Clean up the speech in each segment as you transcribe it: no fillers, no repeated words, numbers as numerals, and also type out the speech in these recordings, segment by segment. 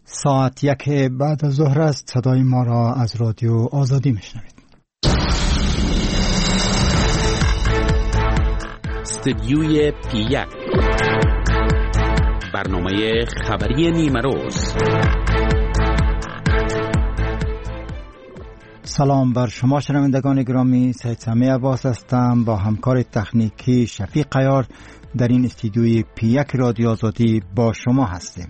ساعت 1 بعد از ظهر است. صدای ما را از رادیو آزادی میشنوید. استدیوی پی1 برنامه خبری نیمه روز. سلام بر شما شنوندگان گرامی، سید سمیع عباس هستم. با همکار تکنیکی شفیق عیار در این استدیوی پی1 رادیو آزادی با شما هستیم.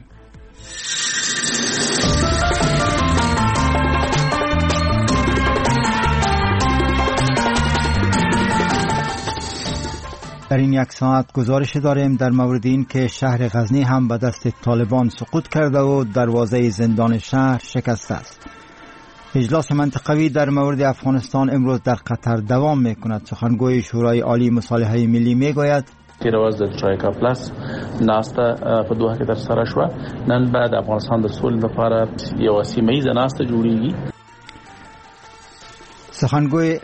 در این یک ساعت گزارش داریم در مورد این که شهر غزنی هم به دست طالبان سقوط کرده و دروازه زندان شهر شکسته است. اجلاس منطقوی در مورد افغانستان امروز در قطر دوام میکند. سخنگوی شورای عالی مصالحه ملی میگوید تیرواز د ترایکا پلاس ناسته په دوحه کې ترسره شوه. نن بعد افغانستان د سولې لپاره یو سیمه ییزه ناسته جوړیږي. سخنگوی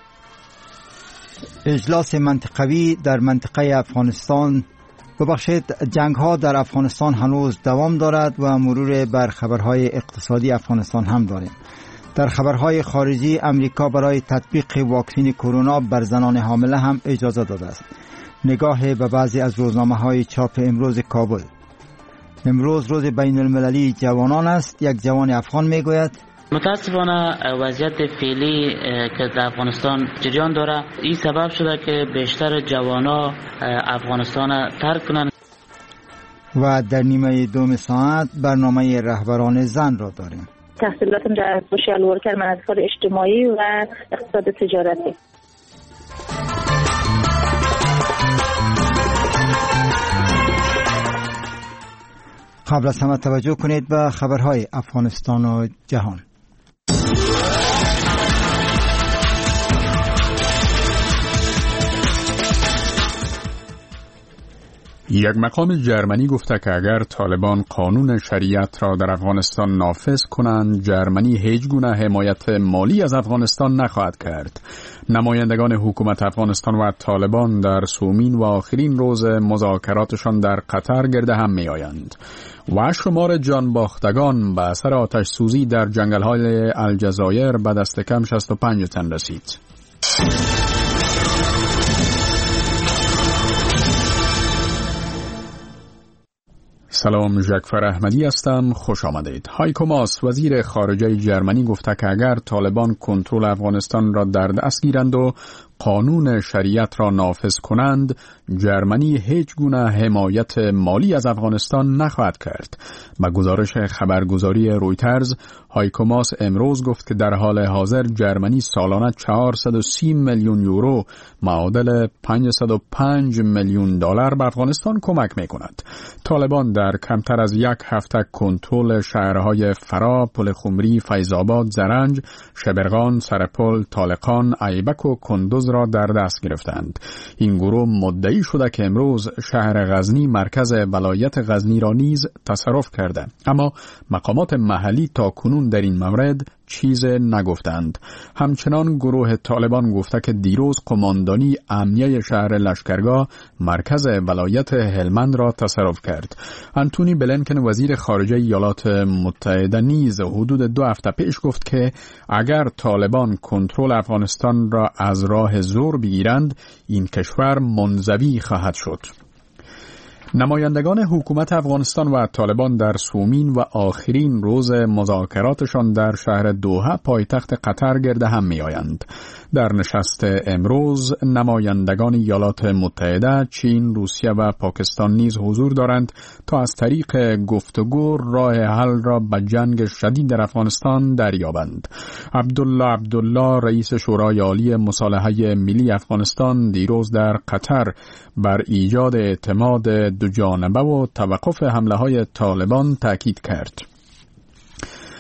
اجلاس منطقوی در منطقه افغانستان جنگ ها در افغانستان هنوز دوام دارد و مرور بر خبرهای اقتصادی افغانستان هم داریم. در خبرهای خارجی امریکا برای تطبیق واکسن کرونا بر زنان حامله هم اجازه داده است. نگاه به بعضی از روزنامه‌های چاپ امروز کابل. امروز روز بین المللی جوانان است. یک جوان افغان میگوید متاسفانه وضعیت فعلی که در افغانستان جریان داره این سبب شده که بیشتر جوانا افغانستان ترک کنند. و در نیمه دوم ساعت برنامه رهبران زن را داریم. تحصیلاتم در سوشال ورکر، مناسبات اجتماعی و اقتصاد تجارتی. قبل از همه توجه کنید به خبرهای افغانستان و جهان. یک مقام جرمنی گفته که اگر طالبان قانون شریعت را در افغانستان نافذ کنند، جرمنی هیچ گونه حمایت مالی از افغانستان نخواهد کرد. نمایندگان حکومت افغانستان و طالبان در سومین و آخرین روز مذاکراتشان در قطر گرد هم می آیند و شمار جان باختگان به اثر آتش سوزی در جنگل‌های الجزایر به دست کم 65 تن رسید. سلام، ژکفر احمدی هستم. خوش آمدید. هایکو ماس وزیر خارجه جرمنی گفته که اگر طالبان کنترل افغانستان را در دست گیرند و قانون شریعت را نافذ کنند، جرمنی هیچ گونه حمایت مالی از افغانستان نخواهد کرد. با گزارش خبرگزاری رویترز، هایکو ماس امروز گفت که در حال حاضر جرمنی سالانه 430 میلیون یورو معادل 505 میلیون دلار به افغانستان کمک می کند. طالبان در کمتر از یک هفته کنترل شهرهای فرا، پل خمری، فیض‌آباد، زرنج، شبرغان، سرپل، طالقان، ایبک و کندوز را در دست گرفتند. این گروه مدعی شده که امروز شهر غزنی مرکز ولایت غزنی را نیز تصرف کرده، اما مقامات محلی تا کنون در این مورد چیز نگفتند. همچنان گروه طالبان گفته که دیروز قماندانی امنیه شهر لشکرگاه مرکز ولایت هلمند را تصرف کرد. انتونی بلینکن وزیر خارجه ایالات متحده نیز حدود 2 هفته پیش گفت که اگر طالبان کنترل افغانستان را از راه زور بگیرند، این کشور منزوی خواهد شد. نمایندگان حکومت افغانستان و طالبان در سومین و آخرین روز مذاکراتشان در شهر دوحه پایتخت قطر گرد هم می آیند. در نشست امروز نمایندگان ایالات متحده، چین، روسیه و پاکستان نیز حضور دارند تا از طریق گفتگو راه حل را به جنگ شدید در افغانستان دریابند. عبدالله رئیس شورای عالی مصالحه ملی افغانستان دیروز در قطر بر ایجاد اعتماد دو جانبه و توقف حمله های طالبان تاکید کرد.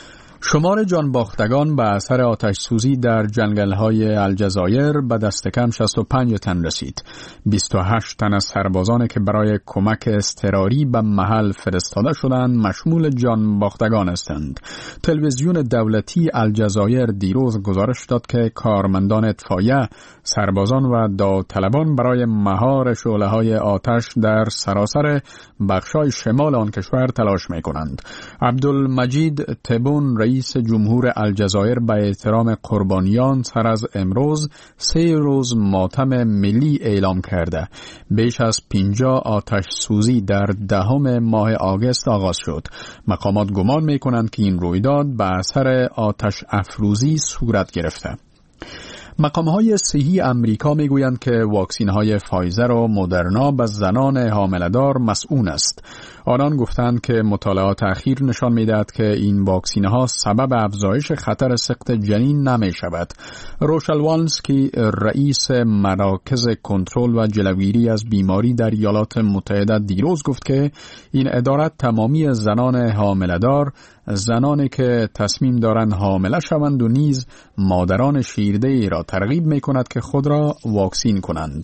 شمار جانباختگان به اثر آتش سوزی در جنگل‌های الجزایر به دست کم 65 تن رسید. 28 تن از سربازانی که برای کمک اضطراری به محل فرستاده شدند مشمول جانباختگان هستند. تلویزیون دولتی الجزایر دیروز گزارش داد که کارمندان اطفائیه، سربازان و داوطلبان برای مهار شعله‌های آتش در سراسر بخش‌های شمال آن کشور تلاش می‌کنند. عبدالمجید تبون رئیس جمهور الجزایر به احترام قربانیان سر از امروز 3 روز ماتم ملی اعلام کرده. بیش از 50 آتش سوزی در 10 ماه آگوست آغاز شد. مقامات گمان می‌کنند که این رویداد به اثر آتش افروزی صورت گرفته. مقام‌های صحی امریکا میگویند که واکسین‌های فایزر و مدرنا به زنان حامله‌دار مسئول است. آنان گفتند که مطالعات اخیر نشان می‌دهد که این واکسین‌ها سبب افزایش خطر سقط جنین نمی‌شود. روشل والنسکی رئیس مراکز کنترل و جلوگیری از بیماری در ایالات متحده دیروز گفت که این اداره تمامی زنان حامله‌دار، زنانی که تصمیم دارند حامله شوند و نیز مادران شیرده‌ای را ترغیب می‌کند که خود را واکسین کنند.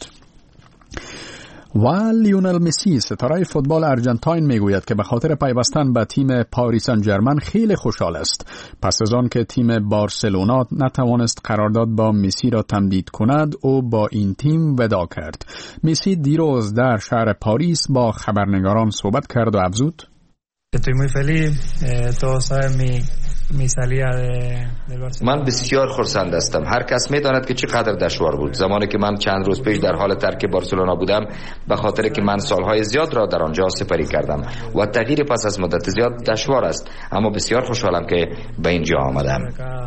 و لیونل مسی ستاره فوتبال ارژانتین میگوید که به خاطر پیوستن به تیم پاریس سن ژرمن خیلی خوشحال است. پس از آن که تیم بارسلونا نتوانست قرارداد با مسی را تمدید کند، او با این تیم وداع کرد. مسی دیروز در شهر پاریس با خبرنگاران صحبت کرد و افزود: Estoy muy feliz, todos saben mi salida del Barcelona. من بسیار خرسند هستم. هر کس می‌داند که چقدر دشوار بود. زمانی که من چند روز پیش در حال ترک بارسلونا بودم، به خاطر که من سالهای زیاد را در آنجا سپری کردم و تغییر پس از مدت زیاد دشوار است، اما بسیار خوشحالم که به اینجا آمدم.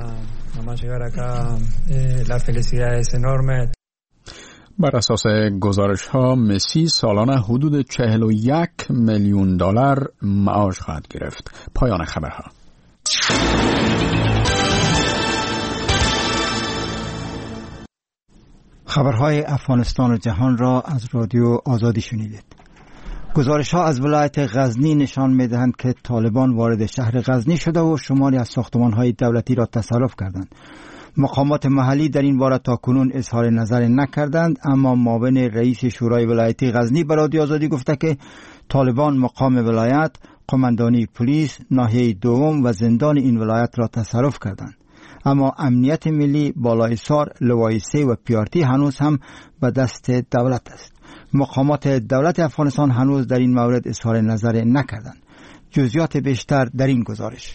بر اساس گزارش ها مسی سالانه حدود 41 میلیون دلار معاش خواهد گرفت. پایان خبرها. خبرهای افغانستان و جهان را از رادیو آزادی شنیدید. گزارش ها از ولایت غزنی نشان می دهند که طالبان وارد شهر غزنی شده و شماری از ساختمان های دولتی را تصرف کردند. مقامات محلی در این باره تاکنون اظهار نظر نکردند، اما معاون رئیس شورای ولایتی غزنی به رادیو آزادی گفته که طالبان مقام ولایت، قماندانی پلیس، ناحیه دوم و زندان این ولایت را تصرف کردند. اما امنیت ملی، بالایسار، لوای 3 و پیارتی هنوز هم به دست دولت است. مقامات دولت افغانستان هنوز در این مورد اظهار نظر نکردند. جزئیات بیشتر در این گزارش.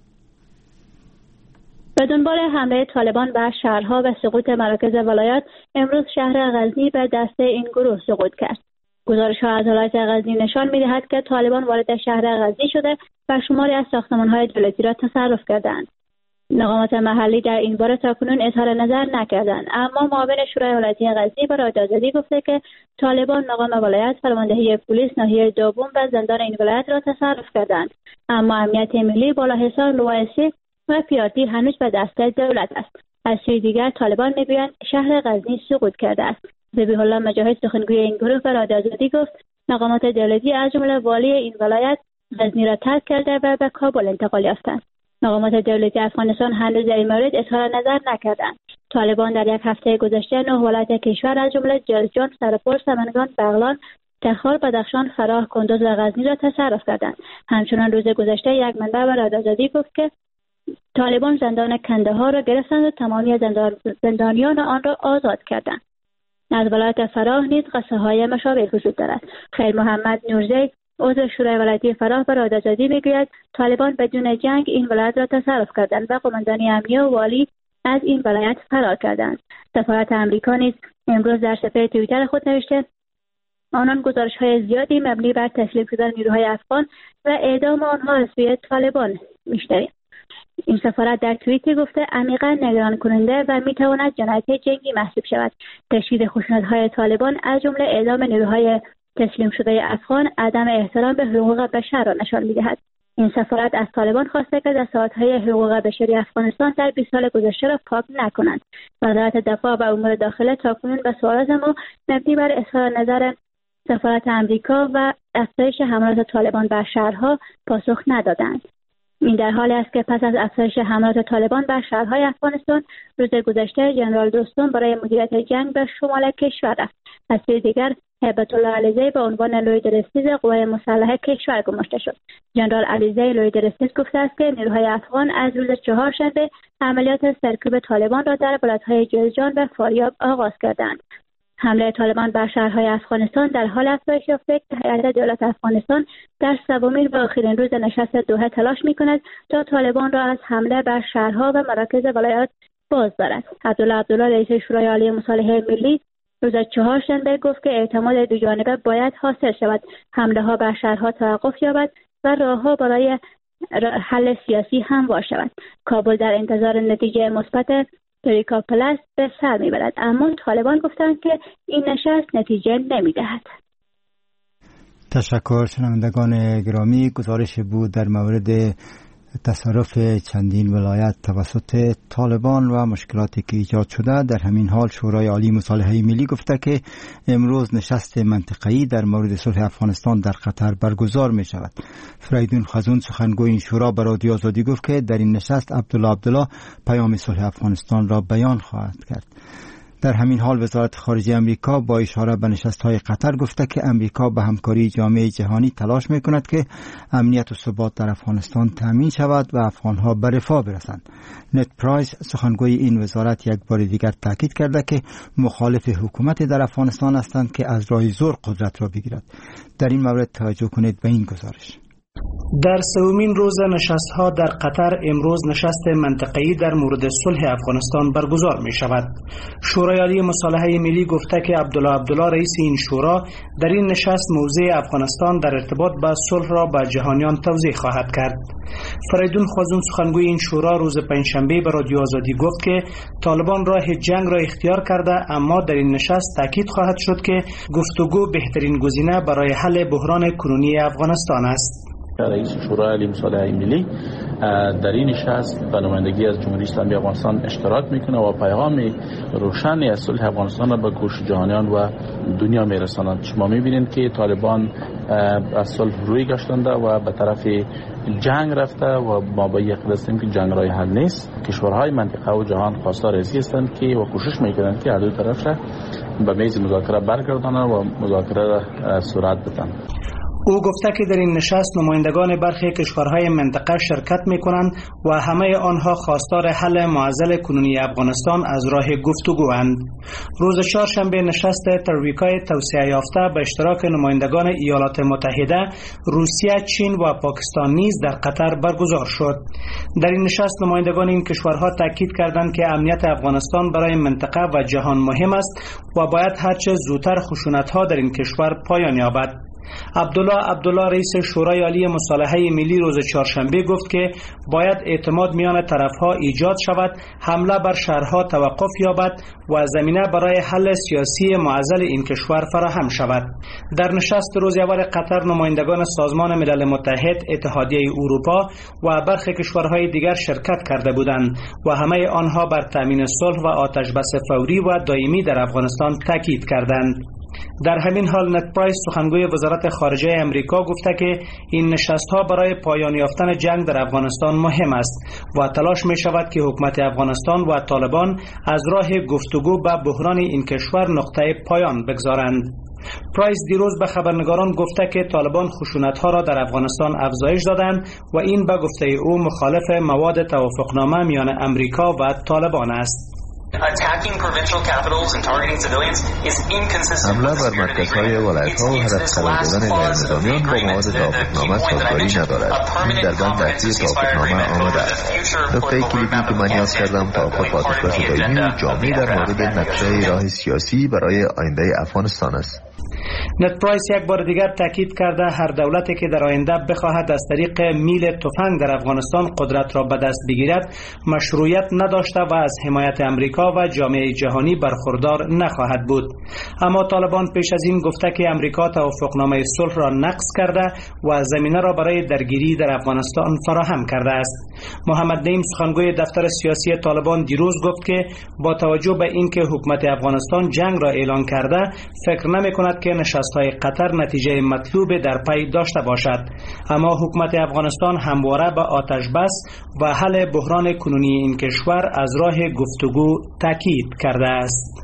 به دنبال حمله طالبان به شهرها و سقوط مراکز ولایات، امروز شهر غزنی به دست این گروه سقوط کرد. گزارش‌ها از ولایت غزنی نشان می‌دهد که طالبان وارد شهر غزنی شده و شماری از ساختمان‌های دولتی را تصرف کردند. مقامات محلی در این باره تاکنون اظهار نظر نکردند، اما معاون شورای ولایتی غزنی به رادیو آزادی گفته که طالبان مقام ولایت، فرماندهی پلیس، ناحیه دوم و زندان این ولایت را تصرف کردند، اما امنیت ملی، بالاحصار، لوای 3 و پیارتی هنوز به دست دولت است. از سوی دیگر طالبان میگویند شهر غزنی سقوط کرده است. ذبیح الله مجاهد سخنگوی این گروه به رادیو آزادی گفت مقامات دولتی از جمله والی این ولایت غزنی را ترک کرده و به کابل انتقال یافتند. مقامات دولتی افغانستان هنوز در این مورد اظهار نظر نکردند. طالبان در یک هفته گذشته 9 ولایت کشور از جمله جوزجان، سرپل، سمنگان، بغلان، تخار، بدخشان، فراه، کندوز و غزنی را تصرف کردند. همچنان روز گذشته یک منبع به رادیو آزادی گفت که طالبان زندان کندهار را گرفتند و تمامی زندانیان آن را آزاد کردند. از ولایت فراه نیز قصه‌های مشابه وجود دارد. خیر محمد نورزی، عضو شورای ولایتی فراه، به رادیو آزادی میگوید طالبان بدون جنگ این ولایت را تصرف کردند و قماندانی امنیه و والی از این ولایت فرار کردند. سفارت آمریکا نیز امروز در صفحه توییتر خود نوشته آنان گزارش‌های زیادی مبنی بر تسلیم شدن نیروهای افغان و اعدام آنها از سوی طالبان می‌شنویم. این سفارت در توییتی گفته عمیقاً نگران کننده و میتواند جنایت جنگی محسوب شود. تشدید خشونت‌های طالبان از جمله اعدام نیروهای تسلیم شده افغان عدم احترام به حقوق بشر را نشان می‌دهد. این سفارت از طالبان خواسته که دستاوردهای حقوق بشری افغانستان در 20 سال گذشته را پاک نکنند. وزارت دفاع و امور داخله تاکنون به سوالات ما مبنی بر اظهار نظر سفارت آمریکا و افزایش حملات طالبان بر شهرها پاسخ ندادند. این در حالی است که پس از افزایش حملات طالبان بر شهرهای افغانستان روز گذشته ژنرال دوستم برای مدیریت جنگ به شمال کشور رفت. از سوی دیگر هیبت الله علیزی به عنوان لوی درستیز قوای مسلحه کشور گماشته شد. ژنرال علیزی لوی درستیز گفته است که نیروهای افغان از روز چهارشنبه عملیات سرکوب طالبان را در ولایت‌های جوزجان و فاریاب آغاز کردند. حمله طالبان بر شهرهای افغانستان در حال افزایش یافته که هیئت دولت افغانستان در سومین و آخرین روز نشست دوحه تلاش می‌کند تا طالبان را از حمله بر شهرها و مراکز ولایات باز دارد. عبدالله رئیس شورای عالی مصالحه ملی روز چهارشنبه گفت که اعتماد دوجانبه باید حاصل شود، حمله‌ها بر شهرها توقف یابد و راه‌ها برای حل سیاسی هموار شود. کابل در انتظار نتیجه مثبت تریکا پلاس به سر میبرد، اما طالبان گفتند که این نشست نتیجه نمیدهد. تشکر. شنوندگان گرامی، گزارش بود در مورد تصرف چندین ولایت توسط طالبان و مشکلاتی که ایجاد شده. در همین حال شورای عالی مصالحه ملی گفته که امروز نشست منطقه‌ای در مورد صلح افغانستان در قطر برگزار می شود. فریدون خزون سخنگوی این شورا به رادیو آزادی گفت که در این نشست عبدالله پیام صلح افغانستان را بیان خواهد کرد. در همین حال وزارت خارجه امریکا با اشاره به نشست‌های قطر گفته که امریکا به همکاری جامعه جهانی تلاش می‌کند که امنیت و ثبات در افغانستان تامین شود و افغان‌ها به رفاه برسند. نت پرایس سخنگوی این وزارت یک بار دیگر تاکید کرده که مخالف حکومت در افغانستان هستند که از راه زور قدرت را بگیرد. در این مورد توجه کنید به این گزارش. در سومین روز نشست‌ها در قطر امروز نشست منطقه‌ای در مورد صلح افغانستان برگزار می شود. شورای عالی مصالحه ملی گفته که عبدالله رئیس این شورا در این نشست موضع افغانستان در ارتباط با صلح را به جهانیان توضیح خواهد کرد. فریدون خزون سخنگوی این شورا روز پنجشنبه به رادیو آزادی گفت که طالبان راه جنگ را اختیار کرده، اما در این نشست تاکید خواهد شد که گفتگو بهترین گزینه برای حل بحران کنونی افغانستان است. رئیس شورای عالی مصالحه ملی در این نشست به نمایندگی از جمهوری اسلامی افغانستان اشتراک میکنه و پیغام روشنی از صلح افغانستان را به گوش جهانیان و دنیا میرساند. شما میبینید که طالبان از صلح روی گشتنده و به طرف جنگ رفته و ما با یقین هستیم که جنگ راه حل نیست. کشورهای منطقه و جهان خواستار ازی هستند که و کوشش میکنند که هر دو طرف را به میز مذاکره برگردانند و مذاکره را صورت بدن. او گفته که در این نشست نمایندگان برخی کشورهای منطقه شرکت می‌کنند و همه آنها خواستار حل معضل کنونی افغانستان از راه گفتگواند. روز چهارشنبه نشست ترویکای توسعه یافته به اشتراک نمایندگان ایالات متحده، روسیه، چین و پاکستان نیز در قطر برگزار شد. در این نشست نمایندگان این کشورها تاکید کردند که امنیت افغانستان برای منطقه و جهان مهم است و باید هرچه زودتر خشونت‌ها در این کشور پایان یابد. عبدالله رئیس شورای عالی مصالحه ملی روز چهارشنبه گفت که باید اعتماد میان طرفها ایجاد شود، حمله بر شهرها توقف یابد و زمینه برای حل سیاسی معضل این کشور فراهم شود. در نشست روز اول قطر نمایندگان سازمان ملل متحد، اتحادیه اروپا و برخی کشورهای دیگر شرکت کرده بودند و همه آنها بر تامین صلح و آتش‌بس فوری و دائمی در افغانستان تاکید کردند. در همین حال نت پرایس سخنگوی وزارت خارجه امریکا گفته که این نشست‌ها برای پایان یافتن جنگ در افغانستان مهم است و تلاش می شود که حکومت افغانستان و طالبان از راه گفتگو به بحران این کشور نقطه پایان بگذارند. پرایس دیروز به خبرنگاران گفته که طالبان خشونت‌ها را در افغانستان افزایش دادند و این به گفته او مخالف مواد توافقنامه میان امریکا و طالبان است. حمله بر مرکزهای ولایت‌ها و هدف قرار دادن غیرنظامیان با مواد توافقنامه سازگاری ندارد. این در بند اصلی توافقنامه آمده است. نکته کلیدی که من یاد کردم توافق آتش‌بس دائمی جامع در مورد نقشه راه سیاسی برای آینده افغانستان است. نت پرایس یک بار دیگر تاکید کرده هر دولتی که در آینده بخواهد از طریق میل تفنگ در افغانستان قدرت را به دست بگیرد مشروعیت نداشته و از حمایت امریکا و جامعه جهانی برخوردار نخواهد بود. اما طالبان پیش از این گفته که امریکا توافقنامه صلح را نقض کرده و زمینه را برای درگیری در افغانستان فراهم کرده است. محمد نعیم سخنگوی دفتر سیاسی طالبان دیروز گفت که با توجه به اینکه حکومت افغانستان جنگ را اعلان کرده فکر نمی‌کند که نشست‌های قطر نتیجه مطلوب در پی داشته باشد، اما حکومت افغانستان همواره به آتش بس و حل بحران کنونی این کشور از راه گفتگو تاکید کرده است.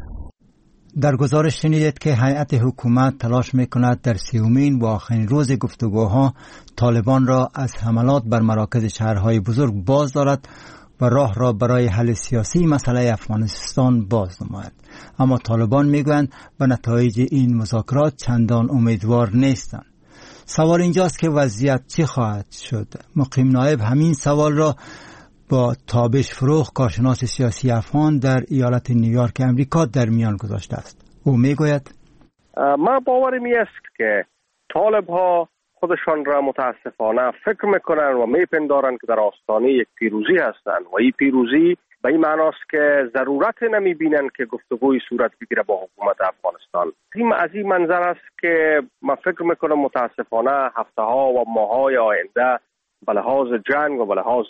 در گزارش شنیدید که هیئت حکومت تلاش می‌کند در 30مین و آخرین روز گفتگوها طالبان را از حملات بر مراکز شهرهای بزرگ باز دارد و راه را برای حل سیاسی مسئله افغانستان باز نماید. اما طالبان میگویند به نتایج این مذاکرات چندان امیدوار نیستند. سوال اینجاست که وضعیت چی خواهد شد؟ مقیم نایب همین سوال را با تابش فروغ، کارشناس سیاسی افغان در ایالت نیویورک امریکا در میان گذاشته است. او میگوید من باورم است که طالب ها خودشان را متاسفانه فکر میکنن و میپندارن که در آستانه یک پیروزی هستند و این پیروزی به این معناست که ضرورت نمیبینن که گفتگوی صورت بگیره با حکومت افغانستان. از این منظر است که من فکر میکنم متاسفانه هفته ها و ماه های آینده به لحاظ جنگ و به لحاظ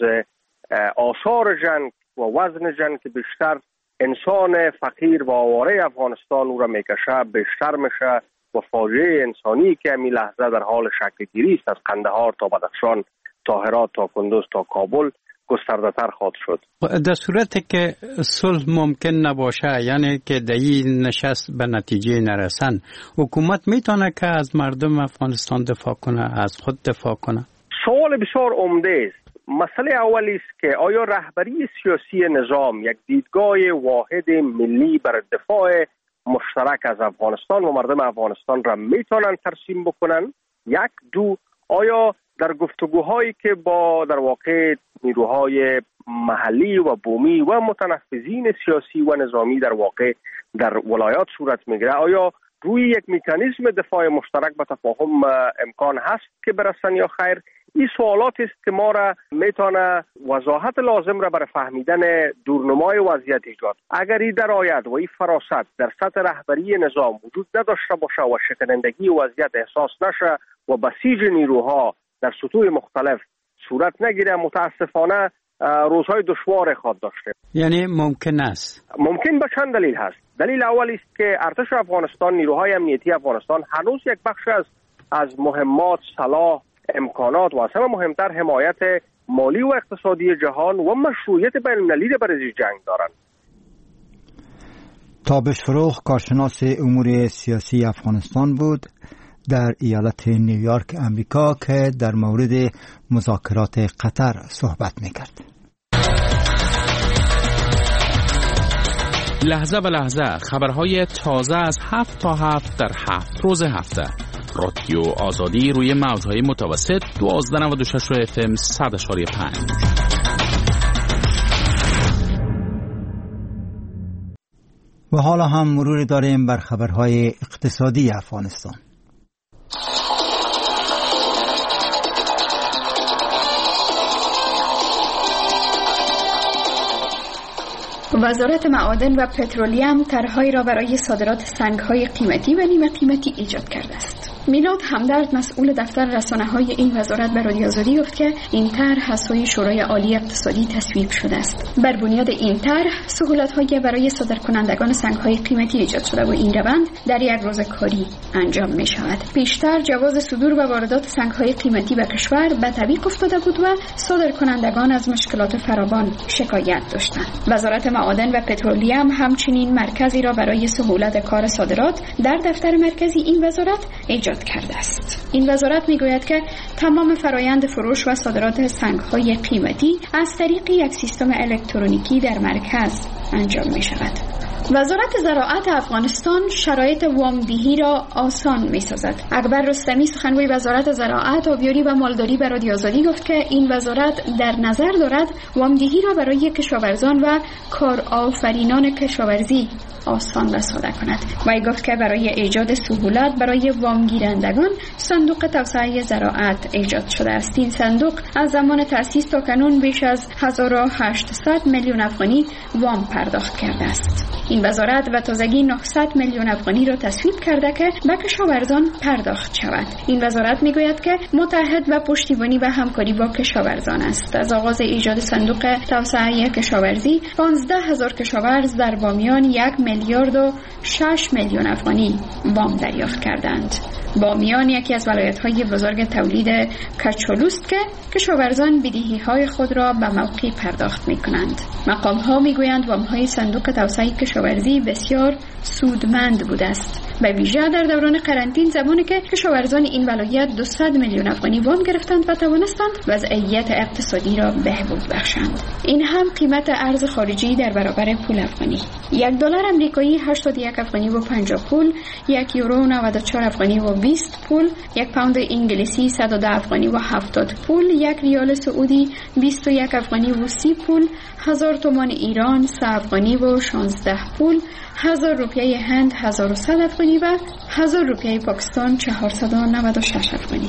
آثار جنگ و وزن جنگ که بیشتر انسان فقیر و آواره افغانستان او را میکشه بیشتر میشه و فاجعه انسانی که همین لحظه در حال شکل گیری است از قندهار تا بدخشان تا هرات تا کندوز تا کابل گسترده تر خواهد شد. در صورتی که صلح ممکن نباشه، یعنی که در این نشست به نتیجه نرسن، حکومت میتونه که از مردم افغانستان دفاع کنه، از خود دفاع کنه؟ سوال بسیار عمده است. مسئله اولی است که آیا رهبری سیاسی نظام یک دیدگاه واحد ملی بر دفاع مشترک از افغانستان و مردم افغانستان را میتونن ترسیم بکنن؟ یک. دو، آیا در گفتگوهایی که با در واقع نیروهای محلی و بومی و متنفذین سیاسی و نظامی در واقع در ولایات صورت میگیره، آیا روی یک مکانیزم دفاع مشترک به تفاهم امکان هست که برسن یا خیر؟ این سوالات است که ما را میتونه وضاحت لازم را برای فهمیدن دورنمای وضعیت ایجاد. اگر این درآید و این فراست در سطح رهبری نظام وجود نداشته باشه و شکنندگی وضعیت احساس نشه و بسیج نیروها در سطوح مختلف صورت نگیره، متاسفانه روزهای دشوار خواهد داشته. یعنی ممکن است؟ ممکن به چند دلیل هست. دلیل اول است که ارتش افغانستان، نیروهای امنیتی افغانستان هنوز یک بخش از مهمات، سلاح، امکانات و از همه مهمتر حمایت مالی و اقتصادی جهان و مشروعیت بین‌المللی را برای جنگ دارند. تابش فروغ، کارشناس امور سیاسی افغانستان بود در ایالت نیویورک امریکا که در مورد مذاکرات قطر صحبت می‌کرد. لحظه به لحظه خبرهای تازه از 7 تا 7 در 7 روز هفته. رادیو آزادی روی موج‌های متوسط 1296 FM 100.5. و حالا هم مرور داریم بر خبرهای اقتصادی افغانستان. وزارت معادن و پترولیم طرح‌هایی را برای صادرات سنگ‌های قیمتی و نیمه قیمتی ایجاد کرده است. میلاد همدرد، مسئول دفتر رسانه‌های این وزارت، به رادیو آزادی گفت که این طرح از سوی شورای عالی اقتصادی تصویب شده است. بر بنیاد این طرح سهولت‌هایی برای صادرکنندگان سنگ‌های قیمتی ایجاد شده و این روند در یک روز کاری انجام می‌شود. پیشتر جواز صدور و واردات سنگ‌های قیمتی به کشور به تعویق افتاده بود و صادرکنندگان از مشکلات فراوان شکایت داشتند. وزارت معادن و پترولیم همچنین مرکزی را برای سهولت کار صادرات در دفتر مرکزی این وزارت ایجاد کرده است. این وزارت میگوید که تمام فرایند فروش و صادرات سنگ‌های قیمتی از طریق یک سیستم الکترونیکی در مرکز انجام می شود. وزارت زراعت افغانستان شرایط وامدهی را آسان می سازد. اکبر رستمی، سخنگوی وزارت زراعت، آبیاری و مالداری، به رادیو آزادی گفت که این وزارت در نظر دارد وامدهی را برای کشاورزان و کارآفرینان کشاورزی آسان و ساده کند. وی گفت که برای ایجاد سهولت برای وام گیرندگان صندوق توسعه زراعت ایجاد شده است. این صندوق از زمان تأسیس تا کنون بیش از 1800 میلیون افغانی وام پرداخت کرده است. این وزارت به تازگی 900 میلیون افغانی را تصویب کرده که به کشاورزان پرداخت شود. این وزارت میگوید که متحد به پشتیبانی و همکاری با کشاورزان است. از آغاز ایجاد صندوق توسعه کشاورزی 15,000 کشاورز در بامیان 1 میلیارد و 6 میلیون افغانی وام دریافت کردند. بامیان یکی از ولایت‌های بزرگ تولید کچالو است که کشاورزان بدهی‌های خود را به موقع پرداخت می‌کنند. مقام‌ها می‌گویند وام‌های صندوق توسعه کشاورزی بسیار سودمند بوده است، به ویژه در دوران قرنطینه زمانی که کشاورزان این ولایت 200 میلیون افغانی وام گرفتند و توانستند وضعیت اقتصادی را بهبود بخشند. این هم قیمت ارز خارجی در برابر پول افغانی: $1 آمریکایی 81 افغانی و 50 پول، 1 یورو 94 افغانی و 20 پول، 1 پوند انگلیسی 110 افغانی و 70 پول، 1 ریال سعودی 21 افغانی و 30 پول، 1000 تومان ایران 3 افغانی و 16 پول، 1000 روپیه هند 1100 افغانی و 1000 روپیه پاکستان 496 افغانی.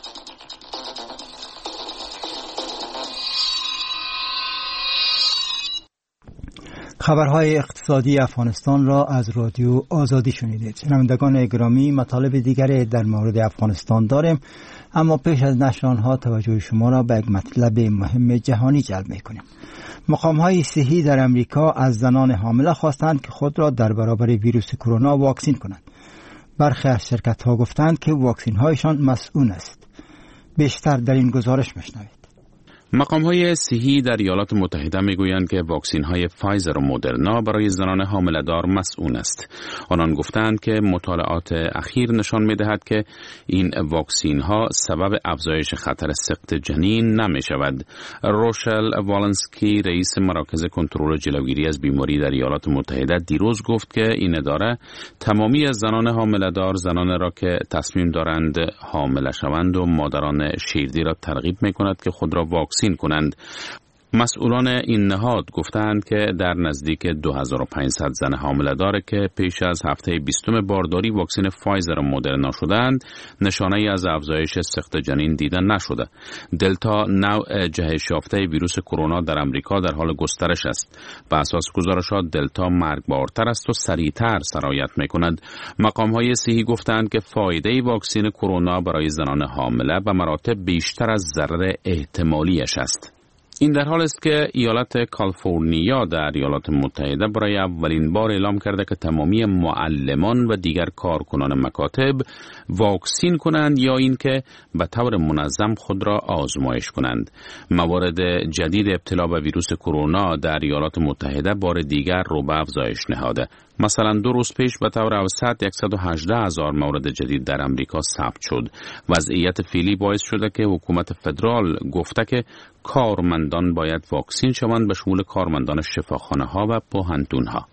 خبرهای اقتصادی افغانستان را از رادیو آزادی شنیدید. شنوندگان گرامی، مطالب دیگری در مورد افغانستان داریم، اما پیش از نشر آنها توجه شما را به یک مطلب مهم جهانی جلب می‌کنیم. مقام‌های صحی در امریکا از زنان حامله خواستند که خود را در برابر ویروس کرونا واکسین کنند. برخی از شرکت‌ها گفتند که واکسین‌هایشان مسئول است. بیشتر در این گزارش می‌شنوید. مقام‌های صحی در ایالات متحده میگویند که واکسین‌های فایزر و مدرنا برای زنان حامله‌دار مسئول است. آنان گفتند که مطالعات اخیر نشان می‌دهد که این واکسین‌ها سبب افزایش خطر سقط جنین نمی‌شود. روشل والنسکی، رئیس مراکز کنترل جلوگیری از بیماری در ایالات متحده، دیروز گفت که این اداره تمامی از زنان حامله‌دار زنان را که تصمیم دارند حامله شوند و مادران شیردی را ترغیب می‌کند که خود را واکسین کنند. مسئولان این نهاد گفتند که در نزدیک 2500 زن حامله دار که پیش از هفته 20 بارداری واکسن فایزر و مدرنا شدند، نشانه‌ای از افزایش سقط جنین دیده نشده. دلتا، نوع جهش یافته ویروس کرونا در امریکا، در حال گسترش است. بر اساس گزارشات دلتا مرگبارتر است و سریعتر سرایت می‌کند. مقام‌های صحی گفتند که فایده واکسن کرونا برای زنان حامله به مراتب بیشتر از ضرر احتمالیش است. این در حال است که ایالت کالیفرنیا در ایالات متحده برای اولین بار اعلام کرده که تمامی معلمان و دیگر کارکنان مکاتب واکسین کنند یا اینکه به طور منظم خود را آزمایش کنند. موارد جدید ابتلا به ویروس کرونا در ایالات متحده بار دیگر رو به افزایش نهاده. مثلا 2 روز پیش به طور اوسط 118,000 مورد جدید در امریکا ثبت شد. وضعیت فعلی باعث شده که حکومت فدرال گفته که کارمندان باید واکسین شوند، به شمول کارمندان شفاخانه‌ها و پوهنتون‌ها.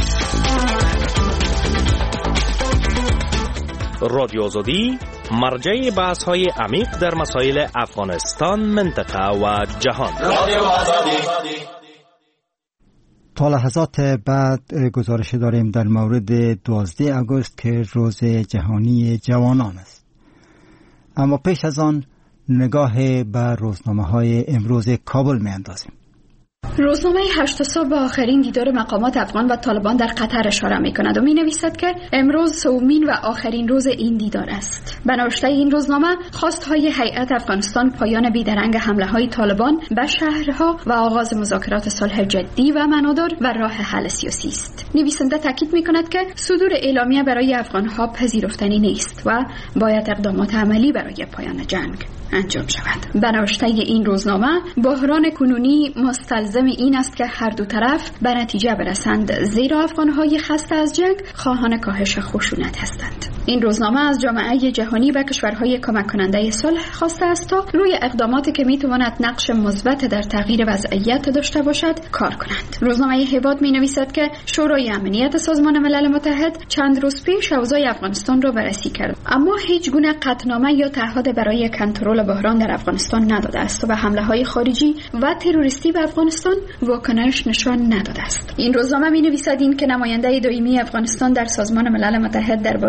رادیو آزادی مرجع بحث‌های عمیق در مسائل افغانستان، منطقه و جهان. رادیو آزادی. تا لحظات بعد گزارش داریم در مورد 12 آگوست که روز جهانی جوانان است. اما پیش از آن نگاه به روزنامه‌های امروز کابل می‌اندازیم. روزنامه 8 صبح به آخرین دیدار مقامات افغان و طالبان در قطر اشاره می‌کند و می‌نویسد که امروز سومین و آخرین روز این دیدار است. به نوشته این روزنامه، خواست‌های هیئت افغانستان پایان بیدرنگ حمله‌های طالبان به شهرها و آغاز مذاکرات صلح جدی و معنادار و راه حل سیاسی است. نویسنده تاکید می‌کند که صدور اعلامیه برای افغان‌ها پذیرفتنی نیست و باید اقدامات عملی برای پایان جنگ انجام شود. به نوشته این روزنامه، بحران کنونی مستلزم این است که هر دو طرف به نتیجه برسند، زیرا افغان‌های خسته از جنگ خواهان کاهش خشونت هستند. این روزنامه از جامعه جهانی و کشورهای کمک کننده صلح خواسته است تا روی اقداماتی که میتواند نقش مثبت در تغییر وضعیت داشته باشد کار کنند. روزنامه هبات می‌نویسد که شورای امنیت سازمان ملل متحد چند روز پیش اوضاع افغانستان را بررسی کرد، اما هیچ گونه قطعنامه یا تعهد برای کنترل بحران در افغانستان نداده است و به حمله‌های خارجی و تروریستی به افغانستان واکنش نشان نداده است. این روزنامه می‌نویسد این که نماینده دائمی افغانستان در سازمان ملل متحد درباره ریشه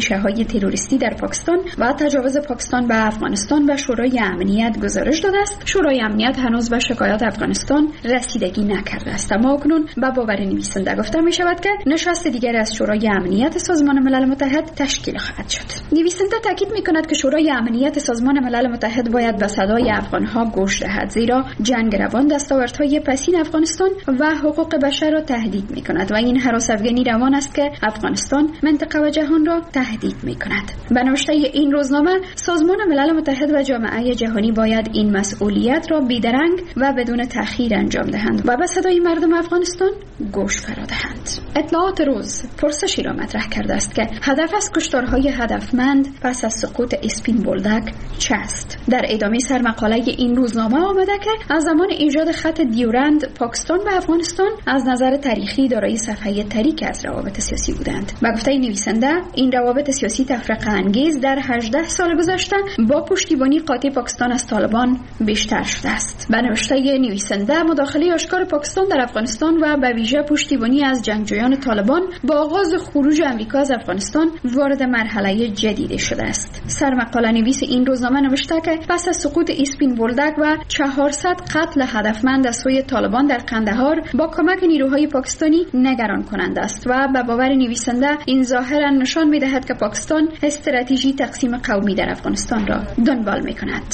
اندیشه‌های تروریستی در پاکستان و تجاوز پاکستان به افغانستان به شورای امنیت گزارش داده است. شورای امنیت هنوز به شکایات افغانستان رسیدگی نکرده است، اما اکنون به باور نویسنده گفته می شود که نشست دیگر از شورای امنیت سازمان ملل متحد تشکیل خواهد شد. نویسنده تاکید می کند که شورای امنیت سازمان ملل متحد باید به صدای افغانها گوش دهد، زیرا جنگ روان دستاوردهای پسین افغانستان و حقوق بشر را تهدید می کند و این هراس افغانی روان است که افغانستان منطقه و جهان را تهدید می کند. به نوشته این روزنامه سازمان ملل متحد و جامعه جهانی باید این مسئولیت را بیدرنگ و بدون تأخیر انجام دهند و به صدای مردم افغانستان گوش فرا دهند. اطلاعات روز پرسشی را مطرح کرده است که هدف از کشتارهای هدفمند پس از سقوط اسپین بولدک چه است؟ در ادامه سرمقاله این روزنامه آمده که از زمان ایجاد خط دیورند پاکستان و افغانستان از نظر تاریخی دارای صفحه تاریک از روابط سیاسی بودند. به گفته نویسنده این روابط سیاسی تفرقه انگیز در 18 سال گذشته با پشتیبانی قاطع پاکستان از طالبان بیشتر شده است. به نوشته نویسنده مداخله آشکار پاکستان در افغانستان و به ویژه پشتیبانی از جنگجویان طالبان با آغاز خروج آمریکا از افغانستان وارد مرحله جدیدی شده است. سرمقاله نویس این روزنامه نوشته که پس از سقوط اسپین بولدک و 400 قتل هدفمند از سوی طالبان در قندهار با کمک نیروهای پاکستانی نگران کننده است و به باور نویسنده این ظاهرا نشان می‌دهد که پاکستان استراتژی تقسیم قومی در افغانستان را دنبال می‌کند.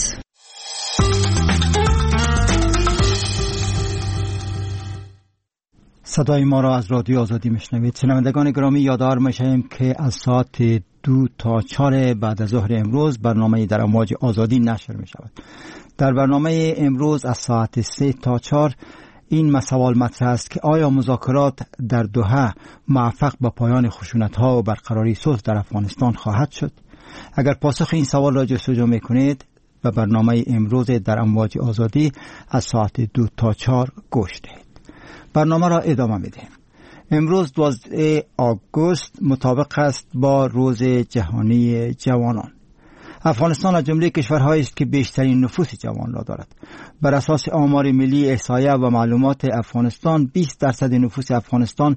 صدای ما را از رادیو آزادی میشنوید. شنوندگان گرامی، یادآور میشیم که از ساعت 2 تا 4 بعد از ظهر امروز برنامه در امواج آزادی نشر می شود. در برنامه امروز از ساعت 3 تا 4 این سوال مطرح است که آیا مذاکرات در دوحه موفق به پایان خشونت‌ها و برقراری صلح در افغانستان خواهد شد؟ اگر پاسخ این سوال را جستجو می‌کنید به برنامه امروز در امواج آزادی از ساعت 2 تا 4 گوش دهید. برنامه را ادامه می‌دهیم. امروز 12 آگوست مطابق است با روز جهانی جوانان. افغانستان از جمله کشورهایی است که بیشترین نفوس جوان را دارد. بر اساس آمار ملی احصایه و معلومات افغانستان 20% نفوس افغانستان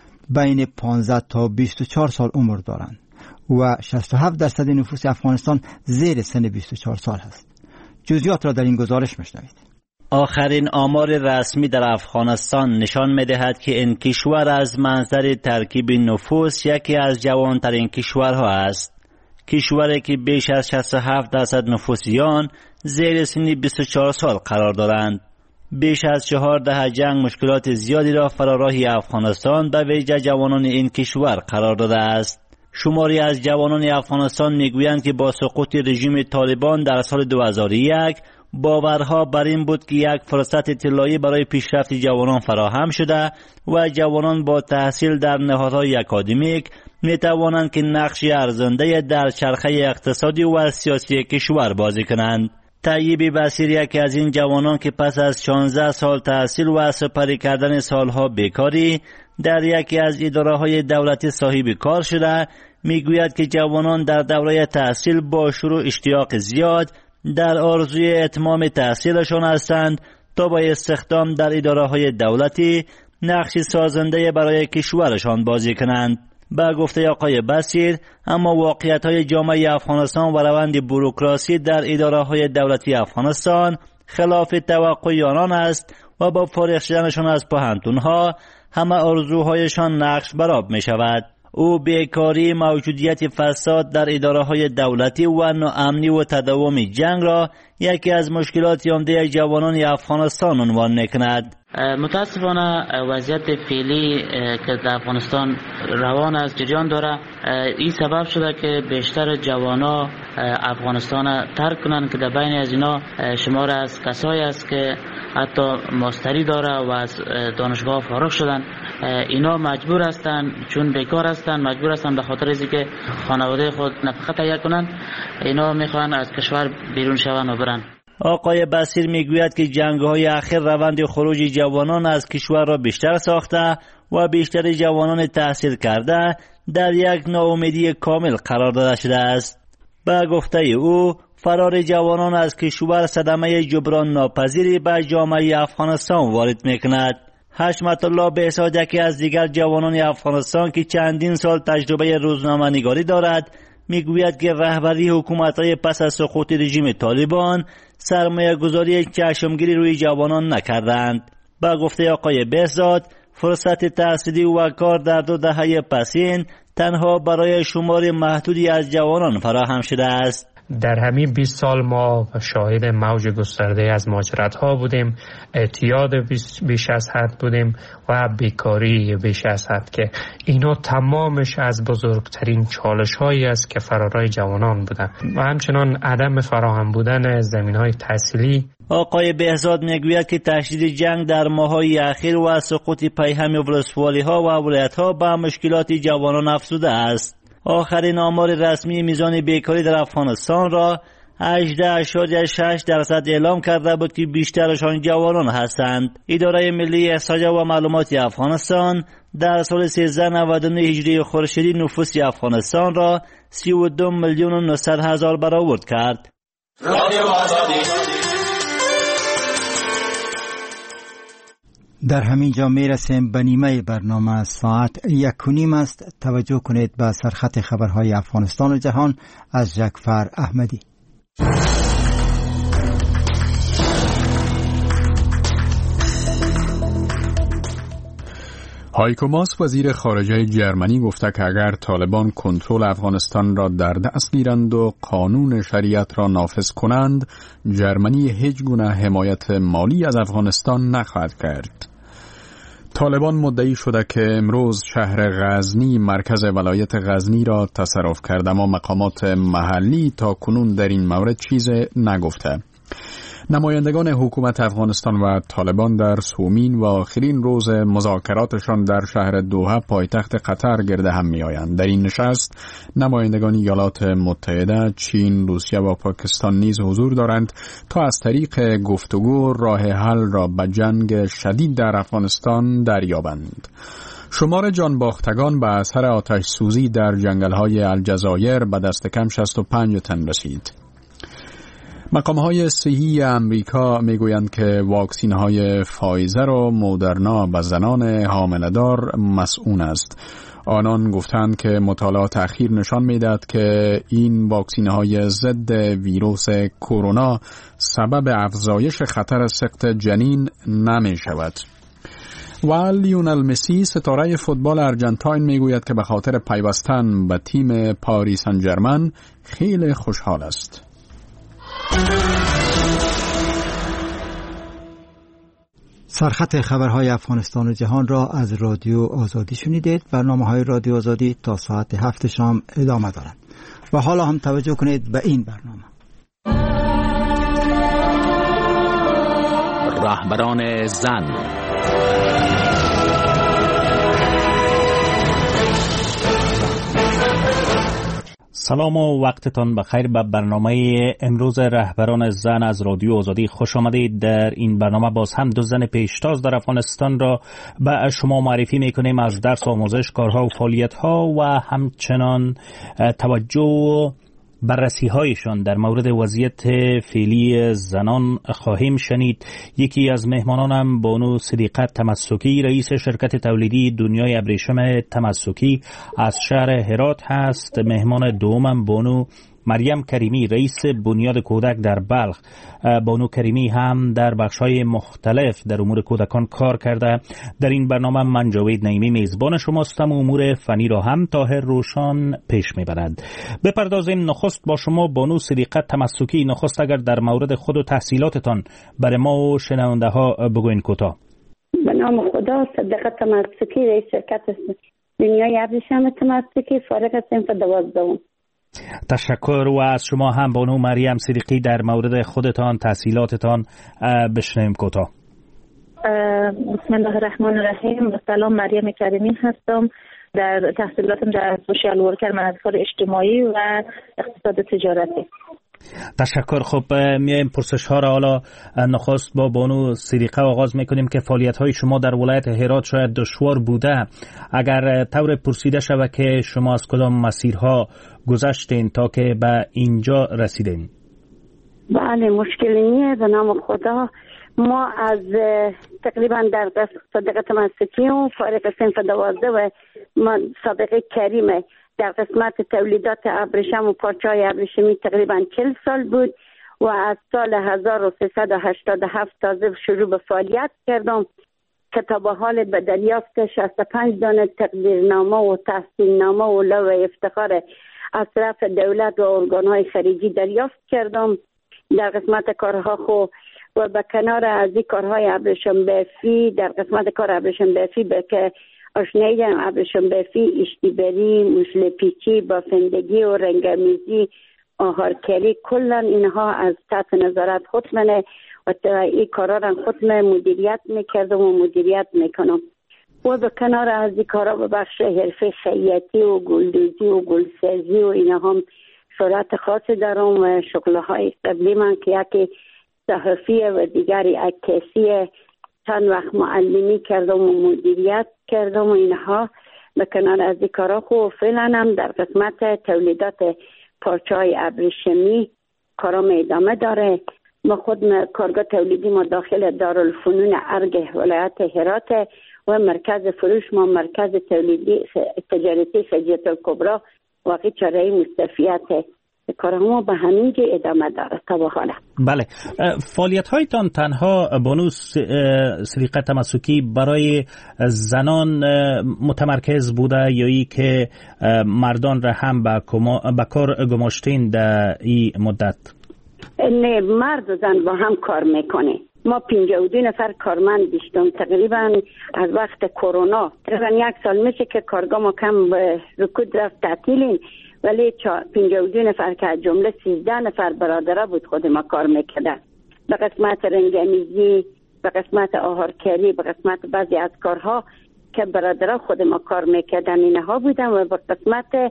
بین 15 تا 24 سال عمر دارند و 67% نفوس افغانستان زیر سن 24 سال است. جزئیات را در این گزارش میشنوید. آخرین آمار رسمی در افغانستان نشان می‌دهد که این کشور از منظر ترکیب نفوس یکی از جوانترین کشورها است. کشوری که بیش از 67% نفوسیان زیر سن 24 سال قرار دارند. بیش از 4 دهه جنگ مشکلات زیادی را فراراهی افغانستان به ویژه جوانان این کشور قرار داده است. شماری از جوانان افغانستان میگویند که با سقوط رژیم طالبان در سال 2001 باورها بر این بود که یک فرصت طلایی برای پیشرفت جوانان فراهم شده و جوانان با تحصیل در نهادهای اکادمیک می توانند که نقش ارزنده در چرخه اقتصادی و سیاسی کشور بازی کنند. طیب بصیر یکی از این جوانان که پس از 16 سال تحصیل و سپری کردن سالها بیکاری در یکی از اداره‌های دولتی صاحب کار شده، میگوید که جوانان در دوره تحصیل با شروع اشتیاق زیاد در آرزوی اتمام تحصیلشان هستند تا با استخدام در اداره‌های دولتی نقش سازنده برای کشورشان بازی کنند. به گفته آقای بصیر، اما واقعیت‌های جامعه افغانستان و روند بوروکراسی در اداره‌های دولتی افغانستان خلاف توقع آنان است و با فارغ شدنشان از پوهنتون‌ها همه آرزوهایشان نقش برآب می‌شود. او بیکاری، موجودیت فساد در اداره‌های دولتی و ناامنی و تداوم جنگ را یکی از مشکلات عمده جوانان افغانستان عنوان می‌کند. متاسفانه وضعیت فعلی که در افغانستان روان است، جریان داره، این سبب شده که بیشتر جوانا افغانستان ترک کنند که در بین از اینا شمار از کسایی است که حتی ماستری داره و از دانشگاه فارغ شدن. اینا مجبور هستند چون بیکار هستند، مجبور هستند به خاطر اینکه خانواده خود نفقه تهیه کنند، اینا میخوان از کشور بیرون شوند و برن. آقای بصیر میگوید که جنگ‌های اخیر روند خروج جوانان از کشور را بیشتر ساخته و بیشتر جوانان تحصیل کرده در یک ناامیدی کامل قرار داده شده است. به گفته او، فرار جوانان از کشور صدمه جبران ناپذیری به جامعه افغانستان وارد میکند. حشمت الله بهزاد، یکی از دیگر جوانان افغانستان که چندین سال تجربه روزنامه‌نگاری دارد، میگوید که رهبری حکومت‌های پس از سقوط رژیم طالبان سرمایه‌گذاری چشمگیری روی جوانان نکردند. با گفته آقای بهزاد، فرصت تحصیلی و کار در 2 دهه پسین تنها برای شمار محدودی از جوانان فراهم شده است. در همین 20 سال ما شاهد موج گسترده از مهاجرت ها بودیم، اعتیاد بیش از حد بودیم و بیکاری بیش از حد، که اینا تمامش از بزرگترین چالش هایی است که فرارای جوانان بودن و همچنان عدم فراهم بودن زمین های تحصیلی. آقای بهزاد میگوید که تشدید جنگ در ماه‌های اخیر و سقوط پیهم ولسوالی‌ها و ولایت‌ها به مشکلات جوانان افزوده است. آخرین آمار رسمی میزان بیکاری در افغانستان را 18.6% اعلام کرده بود که بیشترشان جوانان هستند. اداره ملی احصایه و معلومات افغانستان در سال 1399 هجری خورشیدی نفوس افغانستان را 32,900,000 برآورد کرد. در همین جا میرسیم به نیمه برنامه. ساعت 1:30 است. توجه کنید به سرخط خبرهای افغانستان و جهان از جعفر احمدی. هایکو ماس، وزیر خارجه جرمنی، گفته که اگر طالبان کنترل افغانستان را در دست گیرند و قانون شریعت را نافذ کنند، جرمنی هیچ گونه حمایت مالی از افغانستان نخواهد کرد. طالبان مدعی شده که امروز شهر غزنی مرکز ولایت غزنی را تصرف کرده، اما مقامات محلی تا کنون در این مورد چیز نگفته. نمایندگان حکومت افغانستان و طالبان در سومین و آخرین روز مذاکراتشان در شهر دوحه پایتخت قطر گرد هم می آیند. در این نشست نمایندگان ایالات متحده، چین، روسیه و پاکستان نیز حضور دارند تا از طریق گفتگو راه حل را به جنگ شدید در افغانستان دریابند. شمار جانباختگان به اثر آتش سوزی در جنگل‌های الجزایر به دست کم 65 تن رسید. مقام‌های صحی امریکا میگویند که واکسین‌های فایزر و مودرنا به زنان حامله‌دار مسئول است. آنان گفتند که مطالعات اخیر نشان می‌دهد که این واکسین‌های ضد ویروس کرونا سبب افزایش خطر سقط جنین نمی‌شود. و لیونل مسی، ستاره فوتبال ارجنتاین، میگوید که به خاطر پیوستن به تیم پاریس سن ژرمن خیلی خوشحال است. سرخط خبرهای افغانستان و جهان را از رادیو آزادی شنیدید. برنامه‌های رادیو آزادی تا ساعت 7 شام ادامه دارند. و حالا هم توجه کنید به این برنامه. رهبران زن. سلام و وقتتان بخیر. به برنامه امروز رهبران زن از رادیو آزادی خوش آمدید. در این برنامه باز هم 2 زن پیشتاز در افغانستان را به شما معرفی میکنیم از درس آموزش، کارها و فعالیت‌ها و همچنان توجه و بررسی هایشان در مورد وضعیت فعلی زنان خواهیم شنید. یکی از مهمانانم بانو صدیقه تمسکی، رئیس شرکت تولیدی دنیای ابریشم تمسکی از شهر هرات هست. مهمان دومم بانو مریم کریمی، رئیس بنیاد کودک در بلخ. بانو کریمی هم در بخش‌های مختلف در امور کودکان کار کرده. در این برنامه من جاوید نعیمی میزبان شماستم و امور فنی را هم طاهر روشان پیش میبرد. بپردازیم نخست با شما بانو صدیقه تمسکی. نخست اگر در مورد خود و تحصیلاتتان برای ما و شنونده ها بگوین کوتاه. به نام خدا، صدیقه تمسکی، رئیس شرکت دنیای ابریشم تمسکی، فارغ از صنف 12. تشکر. و از شما هم بانو مریم صدیقی در مورد خودتان، تحصیلاتتان بشنویم کوتاه. بسم الله الرحمن الرحیم. سلام، مریم کریمی هستم. در تحصیلاتم در سوشیال ورکر، منظور اجتماعی و اقتصاد تجارتی. تشکر. خب میایم پرسش ها را حالا نخست با بانو صدیقه آغاز میکنیم که فعالیت های شما در ولایت هرات شاید دشوار بوده. اگر طور پرسیده شود که شما از کدام مسیرها گذشتین تا که به اینجا رسیدین؟ بله، مشکلی نیست. به نام خدا ما از تقریبا در صدقه تمسکی و فارغ صنف 12 و سابقه کریمه در قسمت تولیدات ابریشم و پارچه‌های ابریشمی تقریبا 40 سال بود و از سال 1387 تازه شروع به فعالیت کردم که تا به حال به دریافت 65 دانه تقدیرنامه و تحصیلنامه و لوح افتخار از طرف دولت و ارگان‌های خارجی دریافت کردم در قسمت کارها خو و به کنار از این کارهای ابریشم بافی در قسمت کار ابریشم بافی به که آشنایی ابریشم بافی، اشتیبری، مشل پیچی، بافندگی و رنگامیزی، آهارکاری کلا اینها از تحت نظارت خود منه و این کارا را خود من مدیریت میکردم و مدیریت میکنم و به کنار از این کارا به بخش حرفه خیاطی و گلدوزی و گلسازی و اینها هم شغلات خاصی دارم و شغلهای قبلی من که یکی صحفیه و دیگری عکاسی چند وقت معلمی کردم و مدیریت کردم و اینها به کنار از این کارا خو فعلا هم در قسمت تولیدات پارچه‌های ابریشمی کارام ادامه داره. ما خود کارگاه تولیدی ما داخل دارالفنون ارگ ولایت هرات و مرکز فروش ما مرکز تولیدی تجارتی خجیت الکبرا واقعی چاره مستفیت کارمون به همین که ادامه داره تا به حالا. بله، فعالیت هایتان تنها بانو سلیقه تمسکی برای زنان متمرکز بوده یا ای که مردان را هم به کار گماشتین در این مدت؟ نه، مرد و زن با هم کار میکنه. ما 52 نفر کارمند داشتیم تقریبا از وقت کرونا، تقریبا 1 سال میشه که کارگاه ما کم به رکود رفت تعطیلین، ولی 52 نفر که از جمله 13 نفر برادره بود خود ما کار میکرده به قسمت رنگامیزی، به قسمت آهارکاری، به قسمت بعضی از کارها که برادره خود ما کار میکردن اینها بودن و به قسمت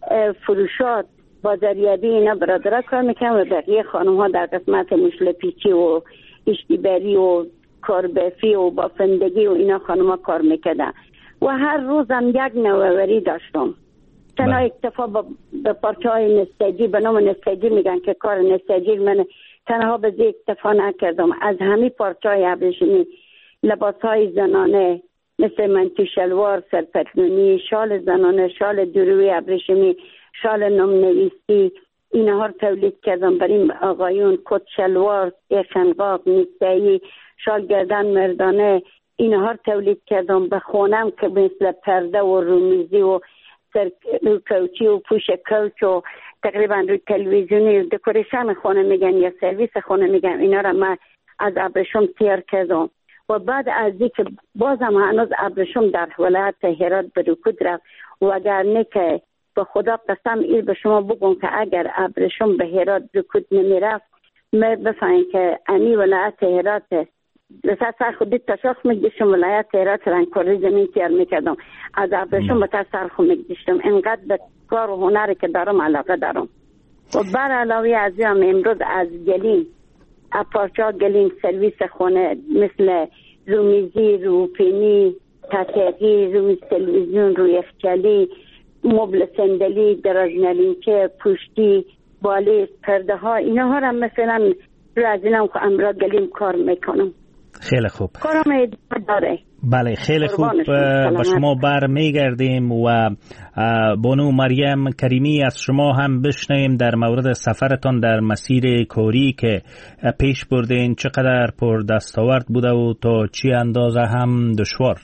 فروشات بازاریابی اینا برادره کار میکردن و بقیه خانم ها در قسمت مشل پیچی و اشتیبری و کاربافی و بافندگی و اینا خانم ها کار میکردن و هر روز هم یک نوآوری داشتم. تنها اکتفا به پارچه های نساجی به نام نساجی میگن که کار نساجی من تنها به زی اکتفا نکردم. از همه پارچه های ابریشمی، لباس های زنانه مثل منتو شلوار، سرپتلونی، شال زنانه، شال دروی ابریشمی، شال نامنویسی اینها رو تولید کردم برای آقایون. کت شلوار، خنقاق، نیکتایی، شال گردن مردانه اینها رو تولید کردم. به خونم که مثل پرده و رومیزی و روی کوچی و پوش کوچ و تقریبا روی تلویزیونی دکوریشن خونه میگن یا سرویس خونه میگن اینا را من از ابریشم تیار کردم و بعد از اینکه بازم هنوز ابریشم در ولایت هرات به رکود رفت و اگر نه که به خدا قسم این به شما بگم که اگر ابریشم به هرات رکود نمیرفت من بفهمم که انی ولایت هرات لسه سر خودی تشخص میگیشم ولایت هرات رنگکاری زمین تیار میکردم از ابریشم به سر خود میگیشتم. اینقدر به کار و هنری که دارم علاقه دارم و بر علاوه از هم امروز از گلیم پارچه گلیم سرویس خونه مثل رومیزی، روپینی، تطیقی، روی تلویزیون، روی اخچالی، مبل صندلی، درازنلینچه، پوشتی، بالی، پرده ها اینها را مثلا روی از اینم امرا گلیم کار میکنم. خیلی خوب، کارم ادامه داره. بله خیلی خوب، با شما بر میگردیم و بانو مریم کریمی از شما هم بشنویم در مورد سفرتان در مسیر کاری که پیش بردین چقدر پر دستاورد بوده و تا چی اندازه هم دشوار.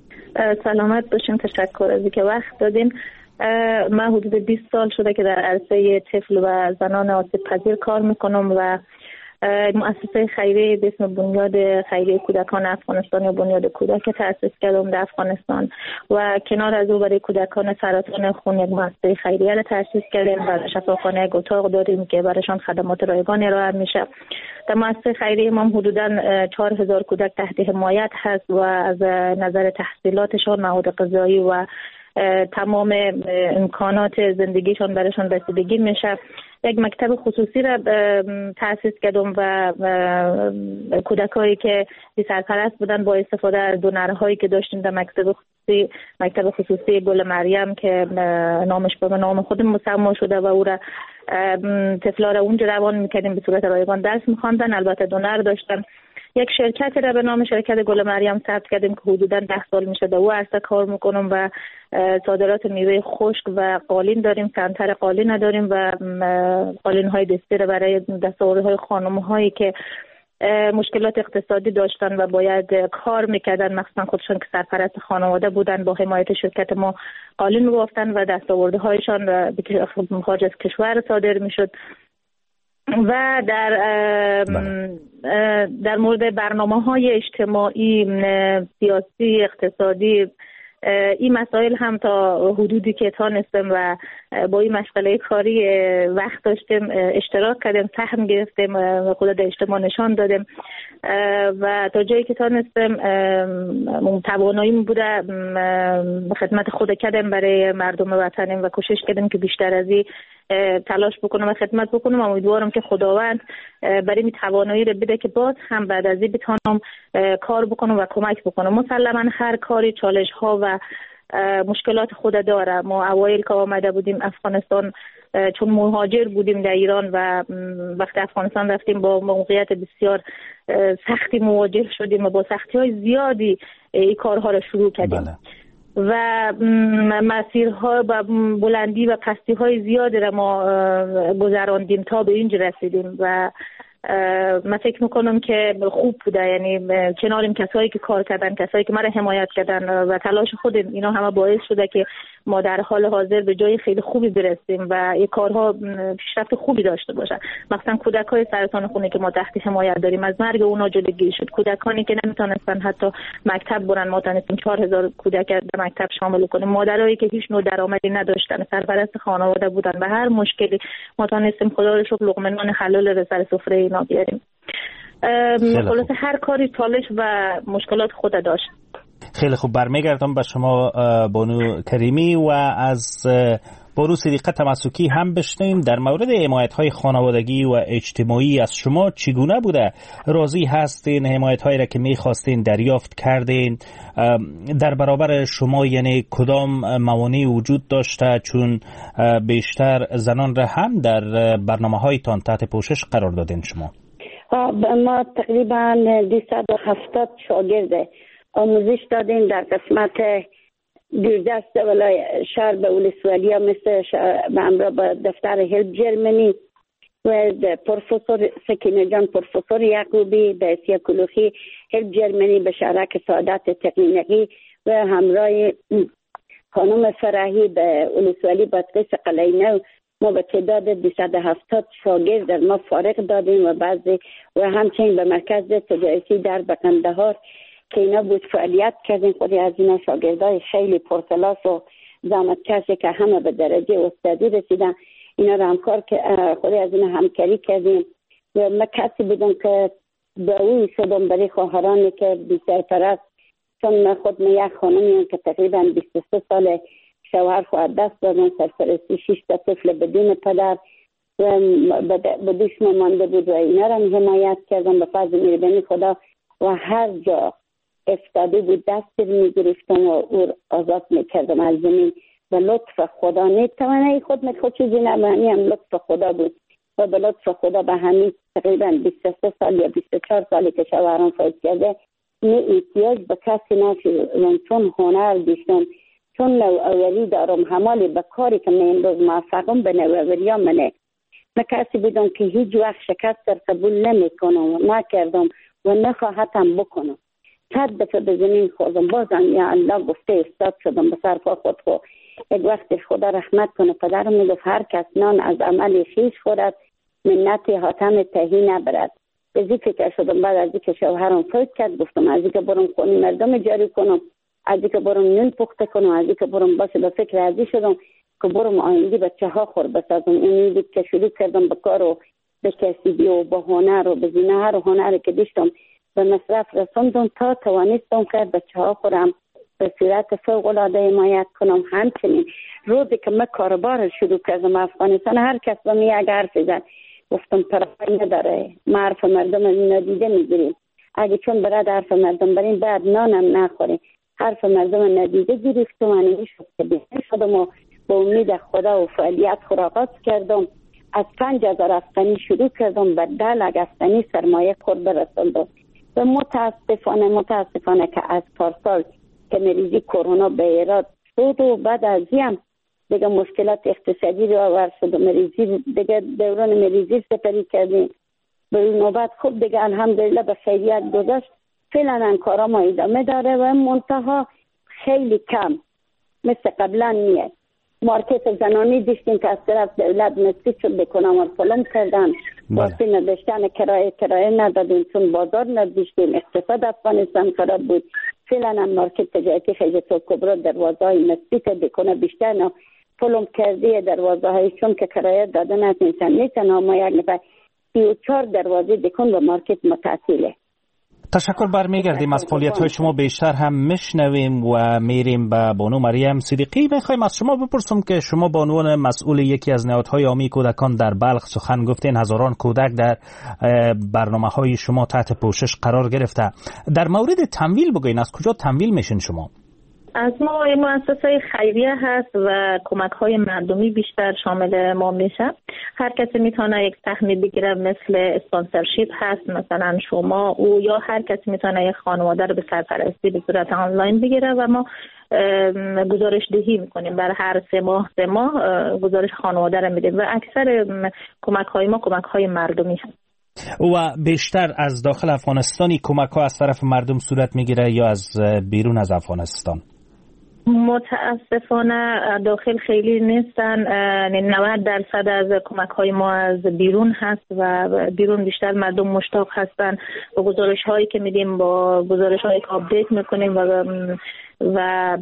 سلامت باشین، تشکر از اینکه وقت دادین. من حدود 20 سال شده که در عرصه طفل و زنان آسیب پذیر کار میکنم و مؤسسه خیریه به اسم بنیاد خیریه کودکان افغانستان یا بنیاد کودک تأسیس کردم در افغانستان و کنار از او برای کودکان سرطان خون یک مؤسسه خیریه را تأسیس کردیم و شفاخانه یک اتاق داریم که برایشان خدمات رایگان ارائه میشه. در مؤسسه خیریه ما حدوداً 4000 کودک تحت حمایت هست و از نظر تحصیلاتشان، مواد غذایی و تمام امکانات زندگیشان برایشان رسیدگی میشه. یک مکتب خصوصی را تأسیس کردم و کودکایی که بی سرپرست بودن با استفاده از دونرهایی که داشتیم در مکتب خصوصی گل مریم که نامش به نام خود مسما شده و او را طفلا را اونجا روان میکردیم به صورت رایگان درس میخواندن. البته دونر داشتن یک شرکتی را به نام شرکت گل مریم ثبت کردیم که حدوداً 10 سال میشه در او عرصه کار میکنم و صادرات میوه خشک و قالین داریم، سنتر قالین داریم و قالین های دستی را برای دستاوردهای خانم هایی که مشکلات اقتصادی داشتن و باید کار میکردن، مخصوصا خودشون که سرپرست خانواده بودن، با حمایت شرکت ما قالین میگفتن و دستاوردهایشان به خارج از کشور صادر میشد. و در مورد برنامه‌های اجتماعی، سیاسی، اقتصادی، این مسائل هم تا حدودی که تانستم و با این مشغله کاری وقت داشتیم اشتراک کردیم، سهم گرفتیم، خود در اجتماع نشان دادیم و تا جایی که تانستم تواناییم بوده خدمت خود کردیم برای مردم وطنیم و کوشش کردیم که بیشتر از این تلاش بکنم و خدمت بکنم. امیدوارم که خداوند برای می توانایی رو بده که باز هم بعد از این بتونم کار بکنم و کمک بکنم. مسلما هر کاری چالش ها و مشکلات خود داره. ما اوایل که آمده بودیم افغانستان، چون مهاجر بودیم در ایران و وقتی افغانستان رفتیم با موقعیت بسیار سختی مواجه شدیم و با سختی‌های زیادی این کارها رو شروع کردیم. بله. و مسیرها و بلندی و پستی‌های زیادی را ما گذراندیم تا به اینجا رسیدیم و من فکر میکنم که خوب بوده، یعنی کناریم کسایی که کار کردن، کسایی که مرا حمایت کردن و تلاش خودم، اینا همه باعث شده که ما در حال حاضر به جای خیلی خوبی برسیم و این کارها پیشرفت خوبی داشته باشه. مثلا کودکای سرطان خونی که ما تحت حمایت داریم، از مرگ اونا جلوگیری شد. کودکانی که نمیتونستن حتی مکتب برن، ما تونستیم 4000 کودک در مکتب شامل کنیم. مادرایی که هیچ نوع درآمدی نداشتن، سرپرست خانواده بودن و هر مشکلی ما تونستیم خدا رو شکر لقمه نان حلال رو سر سفره اینا بیاریم. خلاصه هر کاری چالش و مشکلات خود داشت. خیلی خوب، برمیگردم به شما بانو کریمی و از بانو صدیقه تمسکی هم بشنویم در مورد حمایت‌های خانوادگی و اجتماعی. از شما چگونه بوده؟ راضی هستین؟ حمایت‌هایی را که می‌خواستین دریافت کردین؟ در برابر شما یعنی کدام موانعی وجود داشته، چون بیشتر زنان را هم در برنامه‌هایتان تحت پوشش قرار دادین شما؟ ما تقریبا 270 شاگرد آموزش دادیم در قسمت دوردست شهر به ولسوالی ها، مثل به همراه با دفتر هلپ جرمنی و پروفسور سکینه جان، پروفسور یعقوبی به سیکولوژی هلپ جرمنی به شرک سعادت تکنیکی و همراه خانم فرحی به ولسوالی بادغیس قلعه‌نو. ما به تعداد 270 شاگرد در ما فارغ دادیم و بعضی و همچنین به مرکز تجارتی در قندهار که اینا بود فعالیت کردیم. خودی از اینا شاگردای خیلی پرکلاس و زحمتکش که همه به درجه استادی رسیدن، اینا رو همکار که خودی از اینا همکاری کردیم و من کسی بودم که دعوی شدم برای خواهرانی که بیشتر پرست، چون من خود من یک خانمیم که تقریبا 23 سال شوهر خود دست دادن، سرپرستی 6 تا طفل بدون پدر و به دوشم مانده بود و اینا رو حمایت کردم به فضل مهربانی خدا و هر جا افتاده بود دست میگرفتم و او آزاد میکردم از زمین و لطف خدا نتوانه خود خود چیزی نمانی هم لطف خدا بود و به لطف خدا به همین تقریبا 23 سال یا 24 سالی که شوهرم فوت کرده نه احتیاج به کسی نشد، چون هنر داشتم، چون نوآوری دارم، همالی به کاری که من امروز موفقم به نوآوری ها منه. من کسی بودم که هیچ وقت شکست در قبول نمیکنم و نکردم و نخواهدم بکنم. صد دفعه به زمین خوردم، بازم یا الله گفته استاد شدم به سر پا خود خود. یک وقت خدا رحمت کنه پدرم میگفت هر کس نان از عمل خویش خورد منت حاتم تهی نبرد. به زی فکر شدم بعد از اینکه شوهرم فوت کرد گفتم از اینکه برم خونه مردم جاری کنم، از اینکه برم نون پخته کنم، از اینکه برم باشه به فکر ازی شدم که برم آینده بچه ها خور بسازم. این بود که شروع کردم به کار و به کسبی و به هنر و به زینه‌ها و هنری که داشتم به مصرف رسوندم تا توانستم که بچه ها خورم به صورت فوق العاده حمایت کنم. همچنین روزی که من کاربار شروع کردم افغانستان هر کس به من یک حرف زد، گفتم پرایی نداره، ما حرف مردم ندیده میگیریم، اگه چون برد حرف مردم بریم بعد نانم نخوریم. حرف مردم ندیده گرفتم و نمیشد که بهتر شدم و با امید خدا و فعالیت خود کردم. از 5000 افغانی شروع کردم به 10 افغانی سرمایه خود برسوندم. و متاسفانه که از پارسال که مریضی کرونا به ایراد شد و بعد از این دیگه مشکلات اقتصادی رو آورد شد و مریضی دیگه دوران مریضی سپری کردیم به نوبت خوب دیگه الحمدلله به خیریت گذشت. فعلا کارا ما ادامه داره و منتها خیلی کم مثل قبلا نیست. مارکت زنانی داشتیم که از طرف دولت مستی شد بکنم و پلم کردن واسه نداشتن کرایه ندادیم چون بازار نداشتیم. اقتصاد افغانستان خراب بود. فعلا مارکت تجارتی خیجت و کبرا دروازه های مستی که بکنه بیشتر نه پلم کرده دروازه های چون که کرایه دادن از انسان نیستن. ما یک نفر 34 دروازه بکن و مارکت متعطیله. تشکر. برمیگردیم از فعالیت‌های شما بیشتر هم میشنویم و میریم به بانو مریم صدیقی. میخوایم از شما بپرسم که شما به عنوان مسئول یکی از نهادهای عامی کودکان در بلخ سخن گفتین. هزاران کودک در برنامه‌های شما تحت پوشش قرار گرفته. در مورد تمویل بگوین، از کجا تمویل میشین شما؟ از ما مؤسسه خیریه هست و کمک های مردمی بیشتر شامل ما میشه. هر کسی میتونه یک سهم بگیره، مثل اسپانسرشیپ هست مثلا شما او یا هر کسی میتونه یک خانواده رو به سرپرستی به صورت آنلاین بگیره و ما گزارش دهی میکنیم. برای هر 3 ماه گزارش خانواده رو میدیم و اکثر کمک های ما کمک های مردمی هست. و بیشتر از داخل افغانستانی کمک ها از طرف مردم صورت میگیره یا از بیرون از افغانستان؟ متاسفانه داخل خیلی نیستن. 90% از کمک های ما از بیرون هست و بیرون بیشتر مردم مشتاق هستن. با گزارش هایی که میدیم، با گزارش هایی که آپدیت میکنیم و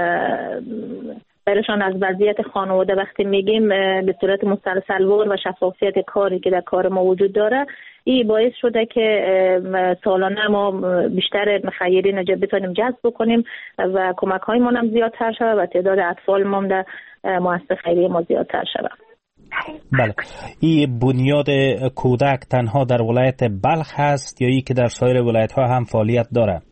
برشان از وضعیت خانواده وقتی میگیم به صورت مسلسلوار و شفافیت کاری که در کار ما وجود داره، این باعث شده که سالانه ما بیشتر مخیرین رو بتونیم جذب بکنیم و کمک های ما هم زیادتر شود و تعداد اطفال ما در مؤسسه خیریه ما زیادتر شود. بله. این بنیاد کودک تنها در ولایت بلخ هست یا ای که در سایر ولایت ها هم فعالیت داره؟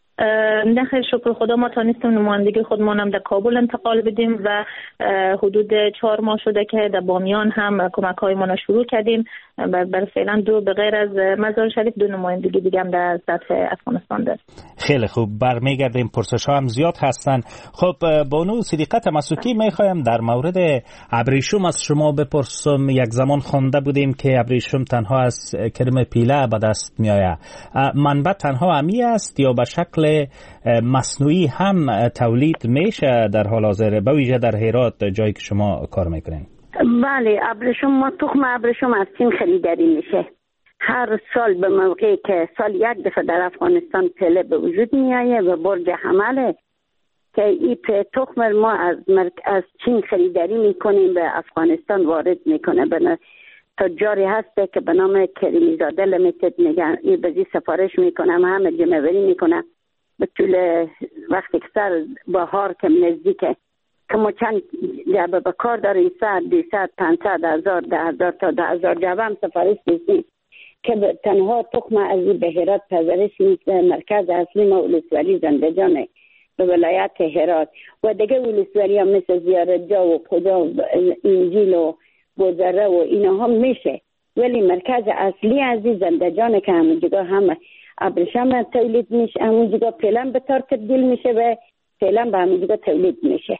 نه خیلی شکر خدا ما تانستیم نمایندگی خودمان هم در کابل انتقال بدیم و حدود 4 ماه شده که در بامیان هم کمک های ما شروع کردیم. برای فعلا به غیر از مزار شریف 2 نمایندگی دیگه هم در سطح افغانستان داریم. خیلی خوب. برمیگردیم. پرسش ها هم زیاد هستن. خب بانو صدیقه تمسکی، میخوایم در مورد ابریشم از شما بپرسم. یک زمان خوانده بودیم که ابریشم تنها از کرم پیله به دست میآید. منبع تنها امی است یا به شکل مصنوعی هم تولید میشه در حال حاضر، به ویژه در هرات جایی که شما کار میکنین؟ بله، ابریشم ما تخم ابریشم از چین خریداری میشه. هر سال به موقعی که سال 1 دفعه در افغانستان پله به وجود میایه و برج حمله که این تخم ما از چین خریداری میکنیم به افغانستان وارد میکنه. به تجاری هسته که به نام کریمی زاده لیمیتد میگن، این بزی سفارش میکنم، همه جمعوری میکنم به طول وقتی که سر بهار که نزدیکه که ما چند جعبه به کار داریم، 100 200 500 1000 10000 تا 10000 جعبه هم سفارش میکنیم که تنها تخم از به هرات پرورش میشه. مرکز اصلی ما ولسوالی زندجانه به ولایت هرات و دیگه ولسوالی هم مثل زیارت جا و خدا و انجیل و بوزره و اینا هم میشه، ولی مرکز اصلی از زندجانه که همونجا هم ابریشم تولید میشه، همونجا پلن به تار تبدیل میشه و پلن به همونجا تولید میشه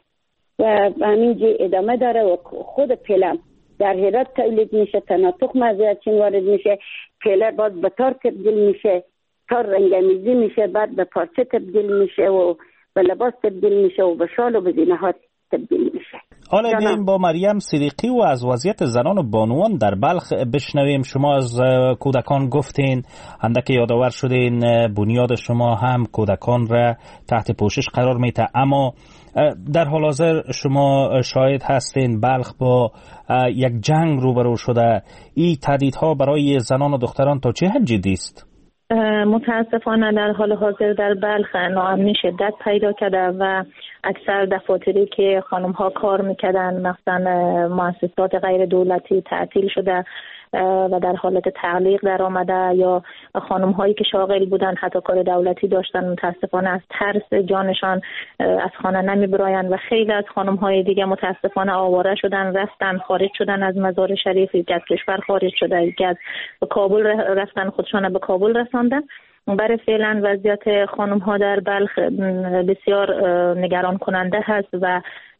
و همینجا ادامه داره و خود پلن در هرات تولید میشه. تنها تخم از چین وارد میشه، پله باز به تار تبدیل میشه، تار رنگامیزی میشه، بعد به پارچه تبدیل میشه و به لباس تبدیل میشه و به شال و به زینه‌ها تبدیل میشه. حالا بیاییم با مریم صدیقی و از وضعیت زنان و بانوان در بلخ بشنویم. شما از کودکان گفتین، اندک یادآور شدین بنیاد شما هم کودکان را تحت پوشش قرار میده، اما در حال حاضر شما شاهد هستین بلخ با یک جنگ روبرو شده. این تهدیدها برای زنان و دختران تا چه حد جدی است؟ متاسفانه در حال حاضر در بلخ ناامنی شدت پیدا کرده و اکثر دفاتری که خانم ها کار میکردن، مثلا مؤسسات غیر دولتی تعطیل شده و در حالت تعلیق در آمده، یا خانم هایی که شاغل بودن حتی کار دولتی داشتن متاسفانه از ترس جانشان از خانه نمی براین و خیلی از خانم های دیگه متاسفانه آواره شدن، رفتن خارج شدن از مزار شریف، یکی از کشور خارج شده، یکی از کابل رفتن، خودشان به کابل رساندن برای فعلا وضعیت خانم ها در بلخ بسیار نگران کننده هست و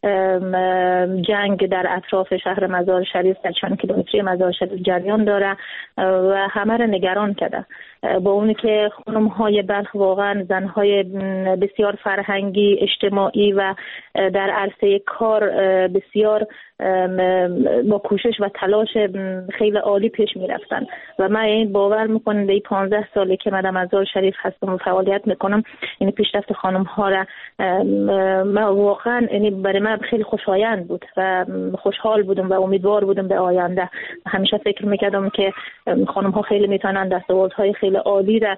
جنگ در اطراف شهر مزار شریف در چند کیلومتری مزار شریف جریان داره و همه را نگران کرده. با اونی که خانم های بلخ واقعا زن های بسیار فرهنگی، اجتماعی و در عرصه کار بسیار با کوشش و تلاش خیلی عالی پیش می رفتن و من این باور میکنم در 15 سالی که من مزار شریف هستم و فعالیت میکنم این پیشرفت خانم ها را من واقعا برای من خیلی خوشایند بود و خوشحال بودم و امیدوار بودم به آینده. همیشه فکر میکردم که خانم ها خیلی میتونن دستاوردهای خیلی عالی را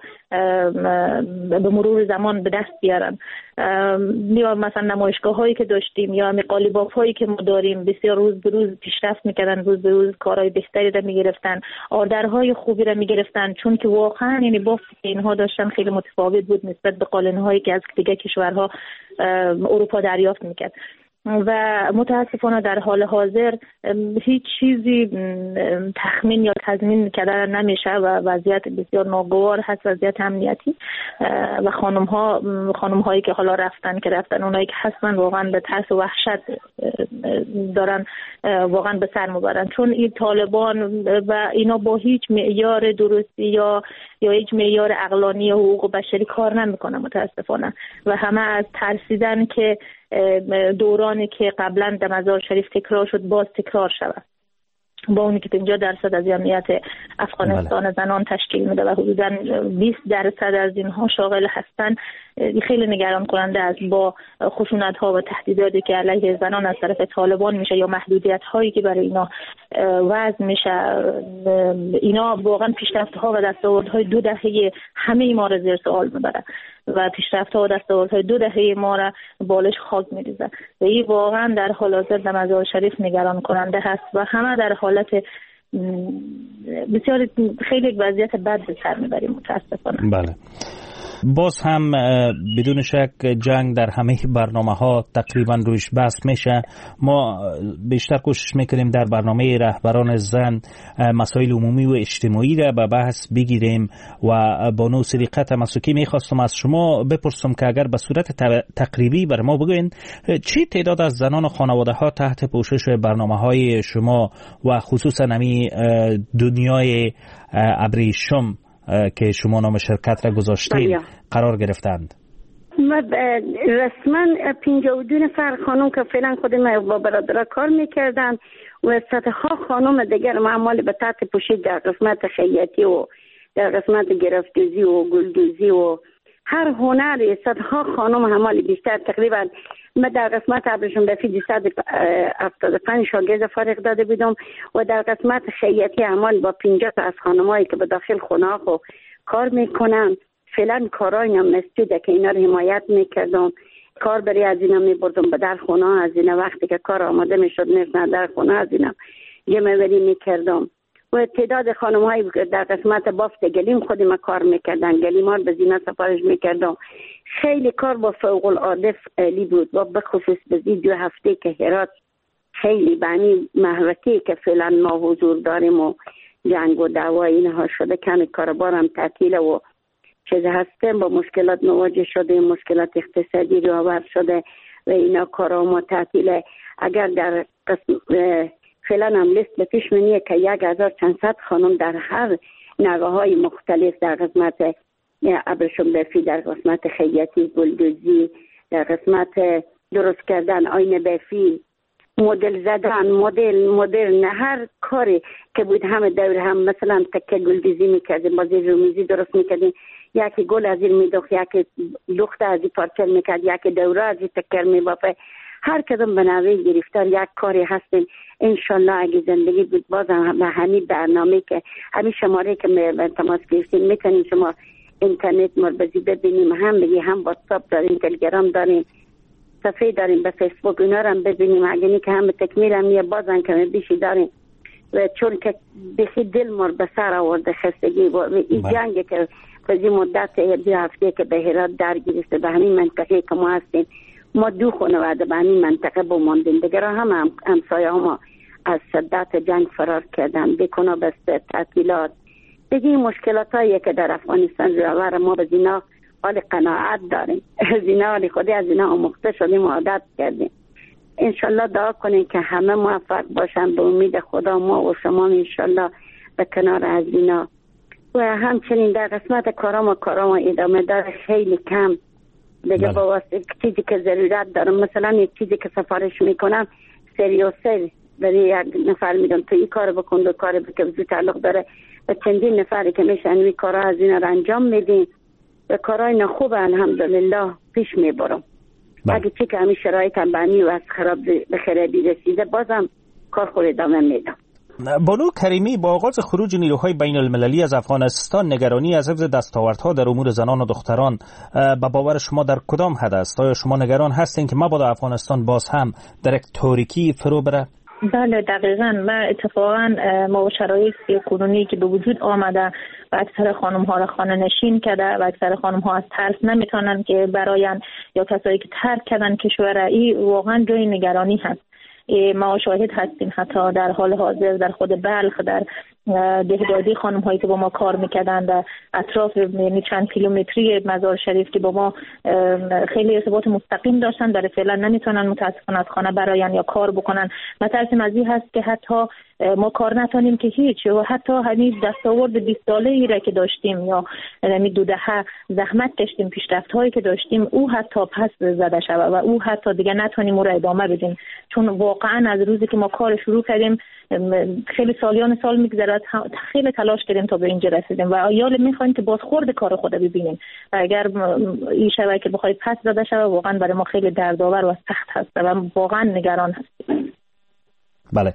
به مرور زمان به دست بیارن. یا مثلا نمایشگاه هایی که داشتیم یا قالیباف هایی که ما داریم بسیار روز به روز پیشرفت میکردن، روز به روز کارهای بهتری را میگرفتن، آردرهای خوبی را میگرفتن، چون که واقعا یعنی بافتی که اینها داشتن خیلی متفاوت بود نسبت به قالین هایی که از دیگه کشورها اروپا دریافت میکرد. و متاسفانه در حال حاضر هیچ چیزی تخمین یا تضمین کردن نمیشه و وضعیت بسیار ناگوار هست، وضعیت امنیتی و خانم هایی که حالا رفتن اونایی که هستن واقعا به ترس و وحشت دارن واقعا به سر میبرن، چون این طالبان و اینا با هیچ معیار درستی یا هیچ معیار عقلانی حقوق بشری کار نمیکنن متاسفانه و همه از ترسیدن که دورانی که قبلا در مزار شریف تکرار شد باز تکرار شود. با اونی که 50% از جمعیت افغانستان زنان تشکیل میده و حدوداً 20% از اینها شاغل هستن، خیلی نگران کننده است. با خشونت ها و تهدیداتی که علیه زنان از طرف طالبان میشه یا محدودیت هایی که برای اینا وضع میشه، اینا واقعا پیشرفت ها و دستاوردهای 2 دهه همه ما را زیر سوال میبره و پیشرفت ها و دستاوردهای 2 دهه ما را بالش خاک میریزه و این واقعا در حال حاضر در مزار شریف نگران کننده هست و همه در حالت بسیار خیلی وضعیت بد به سر میبریم متاسفانه. بله. باز هم بدون شک جنگ در همه برنامه ها تقریبا روش بحث میشه. ما بیشتر کوشش میکنیم در برنامه رهبران زن مسائل عمومی و اجتماعی را به بحث بگیریم و بانو صدیقه مسوکی میخواستم از شما بپرسم که اگر به صورت تقریبی بر ما بگوین چی تعداد از زنان و خانواده ها تحت پوشش برنامه های شما و خصوصا نمی دنیای ابریشم که شما نام شرکت را گذاشتین قرار گرفتند؟ رسما 52 نفر خانم که فعلا خودم با برادرها کار میکردن و صدها خانم دیگر معمولی به تحت پوشش در قسمت خیاطی و در قسمت گرفتوزی و گلدوزی و هر هنری صدها خانم همالی بیشتر تقریبا من در قسمت ابریشم بفی 275 شاگرد فارغ داده بودم و در قسمت خیاطی عمال با 50 تا از خانمایی که به داخل خونه ها کار میکنن. فعلا کارای مسجده که اینا رو حمایت میکردم، کار برای از اینا میبردم به در خونه ها، از اینا وقتی که کار آماده میشد میرسن در خونه از اینا جمع وری میکردم و تعداد خانم هایی در قسمت بافت گلیم خودم کار میکردن، گلیم ها به زینه سفارش میکردم. خیلی کار با فوق العاده عالی بود و به خصوص به 2 هفته که هرات خیلی بانی محوطی که فعلا ما حضور داریم و جنگ و دعوا اینها شده کمی کاربار هم تعطیل و چیز هستیم با مشکلات مواجه شده، مشکلات اقتصادی رو آور شده و اینا کارا ما تعطیله. اگر در قسم فعلا هم لیست به پیش منیه که 1400 خانم در هر نوه های مختلف در قسمت ابریشم بافی، در قسمت خیاطی، گلدوزی، در قسمت درست کردن آینه بافی، مدل زدن، مدل نه هر کاری که بود همه دور هم مثلا تکه گلدوزی میکردیم، بازی رومیزی درست میکردیم، یکی گل از این میدوخت، یکی لخت از این پارچل میکرد، یکی دوره از این تکر میبافه. هر کدوم به نوی گرفتار یک کاری هستیم. انشالله اگه زندگی بود بازم به همین برنامه که همین شماره که به تماس گرفتیم میتونیم شما اینترنت مربزی ببینیم، هم بگی هم واتساپ داریم، تلگرام داریم، صفحه داریم به فیسبوک، اینا رو هم ببینیم. اگه نی که هم تکمیل هم یه بازن که بیشی داریم و چون که بخی دل مر به سر آورده خستگی و این جنگ که بزی مدت 2 هفته که به هرات درگیرسته به همین منطقه که ما هستیم، ما 2 خانواده به همین منطقه بماندیم، دیگر هم همسایه ما از شدت جنگ فرار کردن، بکنا بسته تعطیلات دیگه این مشکلات هایی که در افغانستان روبر ما به زینا حال قناعت داریم. زینا حال خودی از زینا آموخته شدیم و عادت کردیم. انشالله دعا کنیم که همه موفق باشن. به امید خدا ما و شما انشالله به کنار از زینا و همچنین در قسمت کارام ادامه داره خیلی کم دیگه. با واسه چیزی که ضرورت دارم، مثلا یک چیزی که سفارش میکنم سری و سری برای یک نفر میدم تو این کار بکن، دو کار بکن، زو تعلق داره و چندین نفری که میشن این کارها از این رو انجام میدیم و کارهای نخوب الحمدلله پیش میبرم. اگه چی که همین شرایط هم بانی و از خراب به خرابی رسیده بازم کار خود ادامه میدم. بانو کریمی، با آغاز خروج نیروهای بین المللی از افغانستان نگرانی از حفظ دستاوردها در امور زنان و دختران به باور شما در کدام حد است؟ آیا شما نگران هستین که مبادا افغانستان باز هم در یک تاریکی فرو بره؟ بله دقیقاً. ما اتفاقاً ما شرایط کنونی که به وجود آمده و اکثر خانم ها را خانه نشین کرده و اکثر خانم ها از ترس نمیتونن که براین یا کسایی که ترک کردن کشور ای واقعاً جای نگرانی هست. ما شاهد هستیم حتی در حال حاضر در خود بلخ در دهدادی خانم هایی که با ما کار میکردن در اطراف یعنی چند کیلومتری مزار شریف که با ما خیلی ارتباط مستقیم داشتن، در فعلا نمیتونن متاسفانه از خانه براین یا کار بکنن. متاسفم از این هست که حتی ما کار نتونیم که هیچ و حتی همین دستاورد 20 ساله ای را که داشتیم یا یعنی 2 دهه زحمت کشیدیم پیشرفت هایی که داشتیم او حتی پس زده شده و او حتی دیگه نتونیم او را ادامه بدیم، چون واقعا از روزی که ما کار شروع کردیم خیلی سالیان سال میگذره، خیلی تلاش کردیم تا به اینجا رسیدیم و یال میخوایم که بازخورد کار خود ببینیم و اگر این شوه که بخوای پس داده شوه واقعا برای ما خیلی دردآور و سخت هست و واقعا نگران هستیم. بله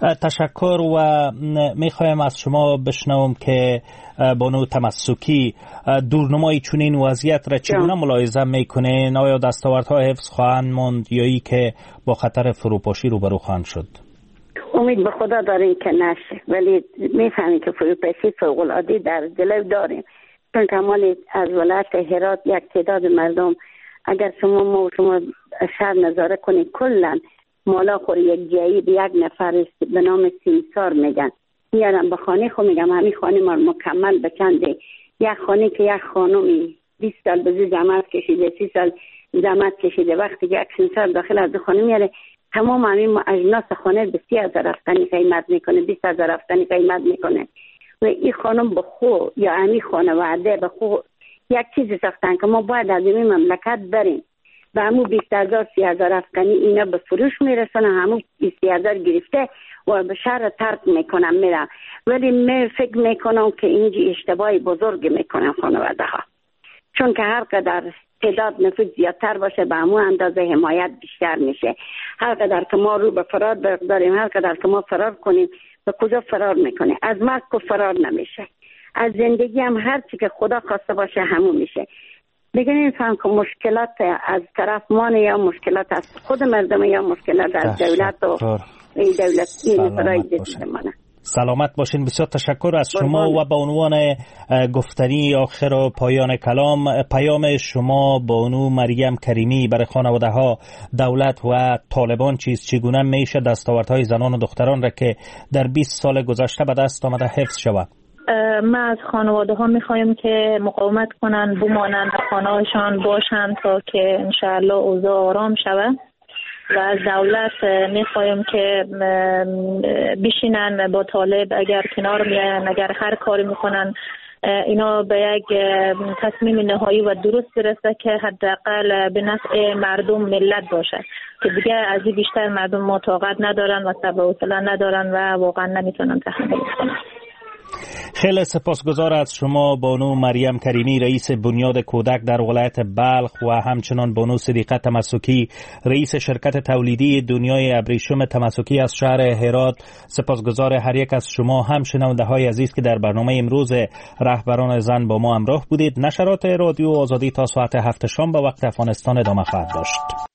تشکر و میخوایم از شما بشنوم که بانو تمسکی دورنمای چنین وضعیت را چگونه ملاحظه میکنین؟ آیا دستاوردها حفظ خواهند ماند یا ای که با خطر فروپاشی روبرو خواهند شد؟ امید به خدا داریم که نشه، ولی میفهمیم که فروپاشی فوق العاده در جلو داریم، چون کمال از ولایت هرات یک تعداد مردم اگر شما شهر نظاره کنید کلا مالا خوری یک جایی به یک نفر به نام سیمسار میگن میارم به خانه خود میگم همین خانه ما مکمل بکنده. یک خانه که یک خانومی 20 سال به زحمت کشیده 30 سال زحمت کشیده، وقتی که یک سیمسار داخل از خانه میاره تمام همین اجناس خانه به 30,000 افغانی قیمت میکنه، 20,000 افغانی قیمت میکنه و این خانم به خو یا همین خانواده به خو یک چیزی ساختن که ما باید از این مملکت بریم و همون 20,000 30,000 افغانی اینا به فروش میرسن، همون 30,000 گرفته و به شهر ترک میکنم میرم. ولی من فکر میکنم که اینجا اشتباهی بزرگ میکنن خانواده ها، چون که هر قدر تعداد نفوذ زیادتر باشه به همون اندازه حمایت بیشتر میشه. هر قدر که ما رو به فرار برداریم، هر قدر که ما فرار کنیم به کجا فرار میکنه؟ از مرگ که فرار نمیشه، از زندگی هم هر چی که خدا خواسته باشه همون میشه. دیگه نمیفهم که مشکلات از طرف ما یا مشکلات از خود مردم یا مشکلات از دولت و این دولتی نفرای دیدمانه. سلامت باشین. بسیار تشکر از شما و به عنوان گفتنی آخر و پایان کلام پیام شما بانو مریم کریمی برای خانواده ها دولت و طالبان چگونه میشه دستاوردهای زنان و دختران را که در 20 سال گذشته به دست آمده حفظ شود؟ ما از خانواده ها میخوایم که مقاومت کنن، بمانن و خانه‌هاشان باشن تا که انشاءالله اوضاع آرام شود و از دولت میخوایم که بشینن با طالب، اگر کنار میاین، اگر هر کاری میکنن اینا به یک تصمیم نهایی و درست برسه که حداقل به نفع مردم ملت باشه، که دیگه از این بیشتر مردم ما طاقت ندارن و صبر و حوصله ندارن و واقعا نمیتونن تحمل کنن. خیلی سپاسگزار از شما بانو مریم کریمی رئیس بنیاد کودک در ولایت بلخ و همچنان بانو صدیقه تمسکی رئیس شرکت تولیدی دنیای ابریشم تمسکی از شهر هرات. سپاسگزار هر یک از شما هم شنونده های عزیز که در برنامه امروز رهبران زن با ما همراه بودید. نشرات رادیو آزادی تا ساعت 7 شام به وقت افغانستان ادامه خواهد داشت.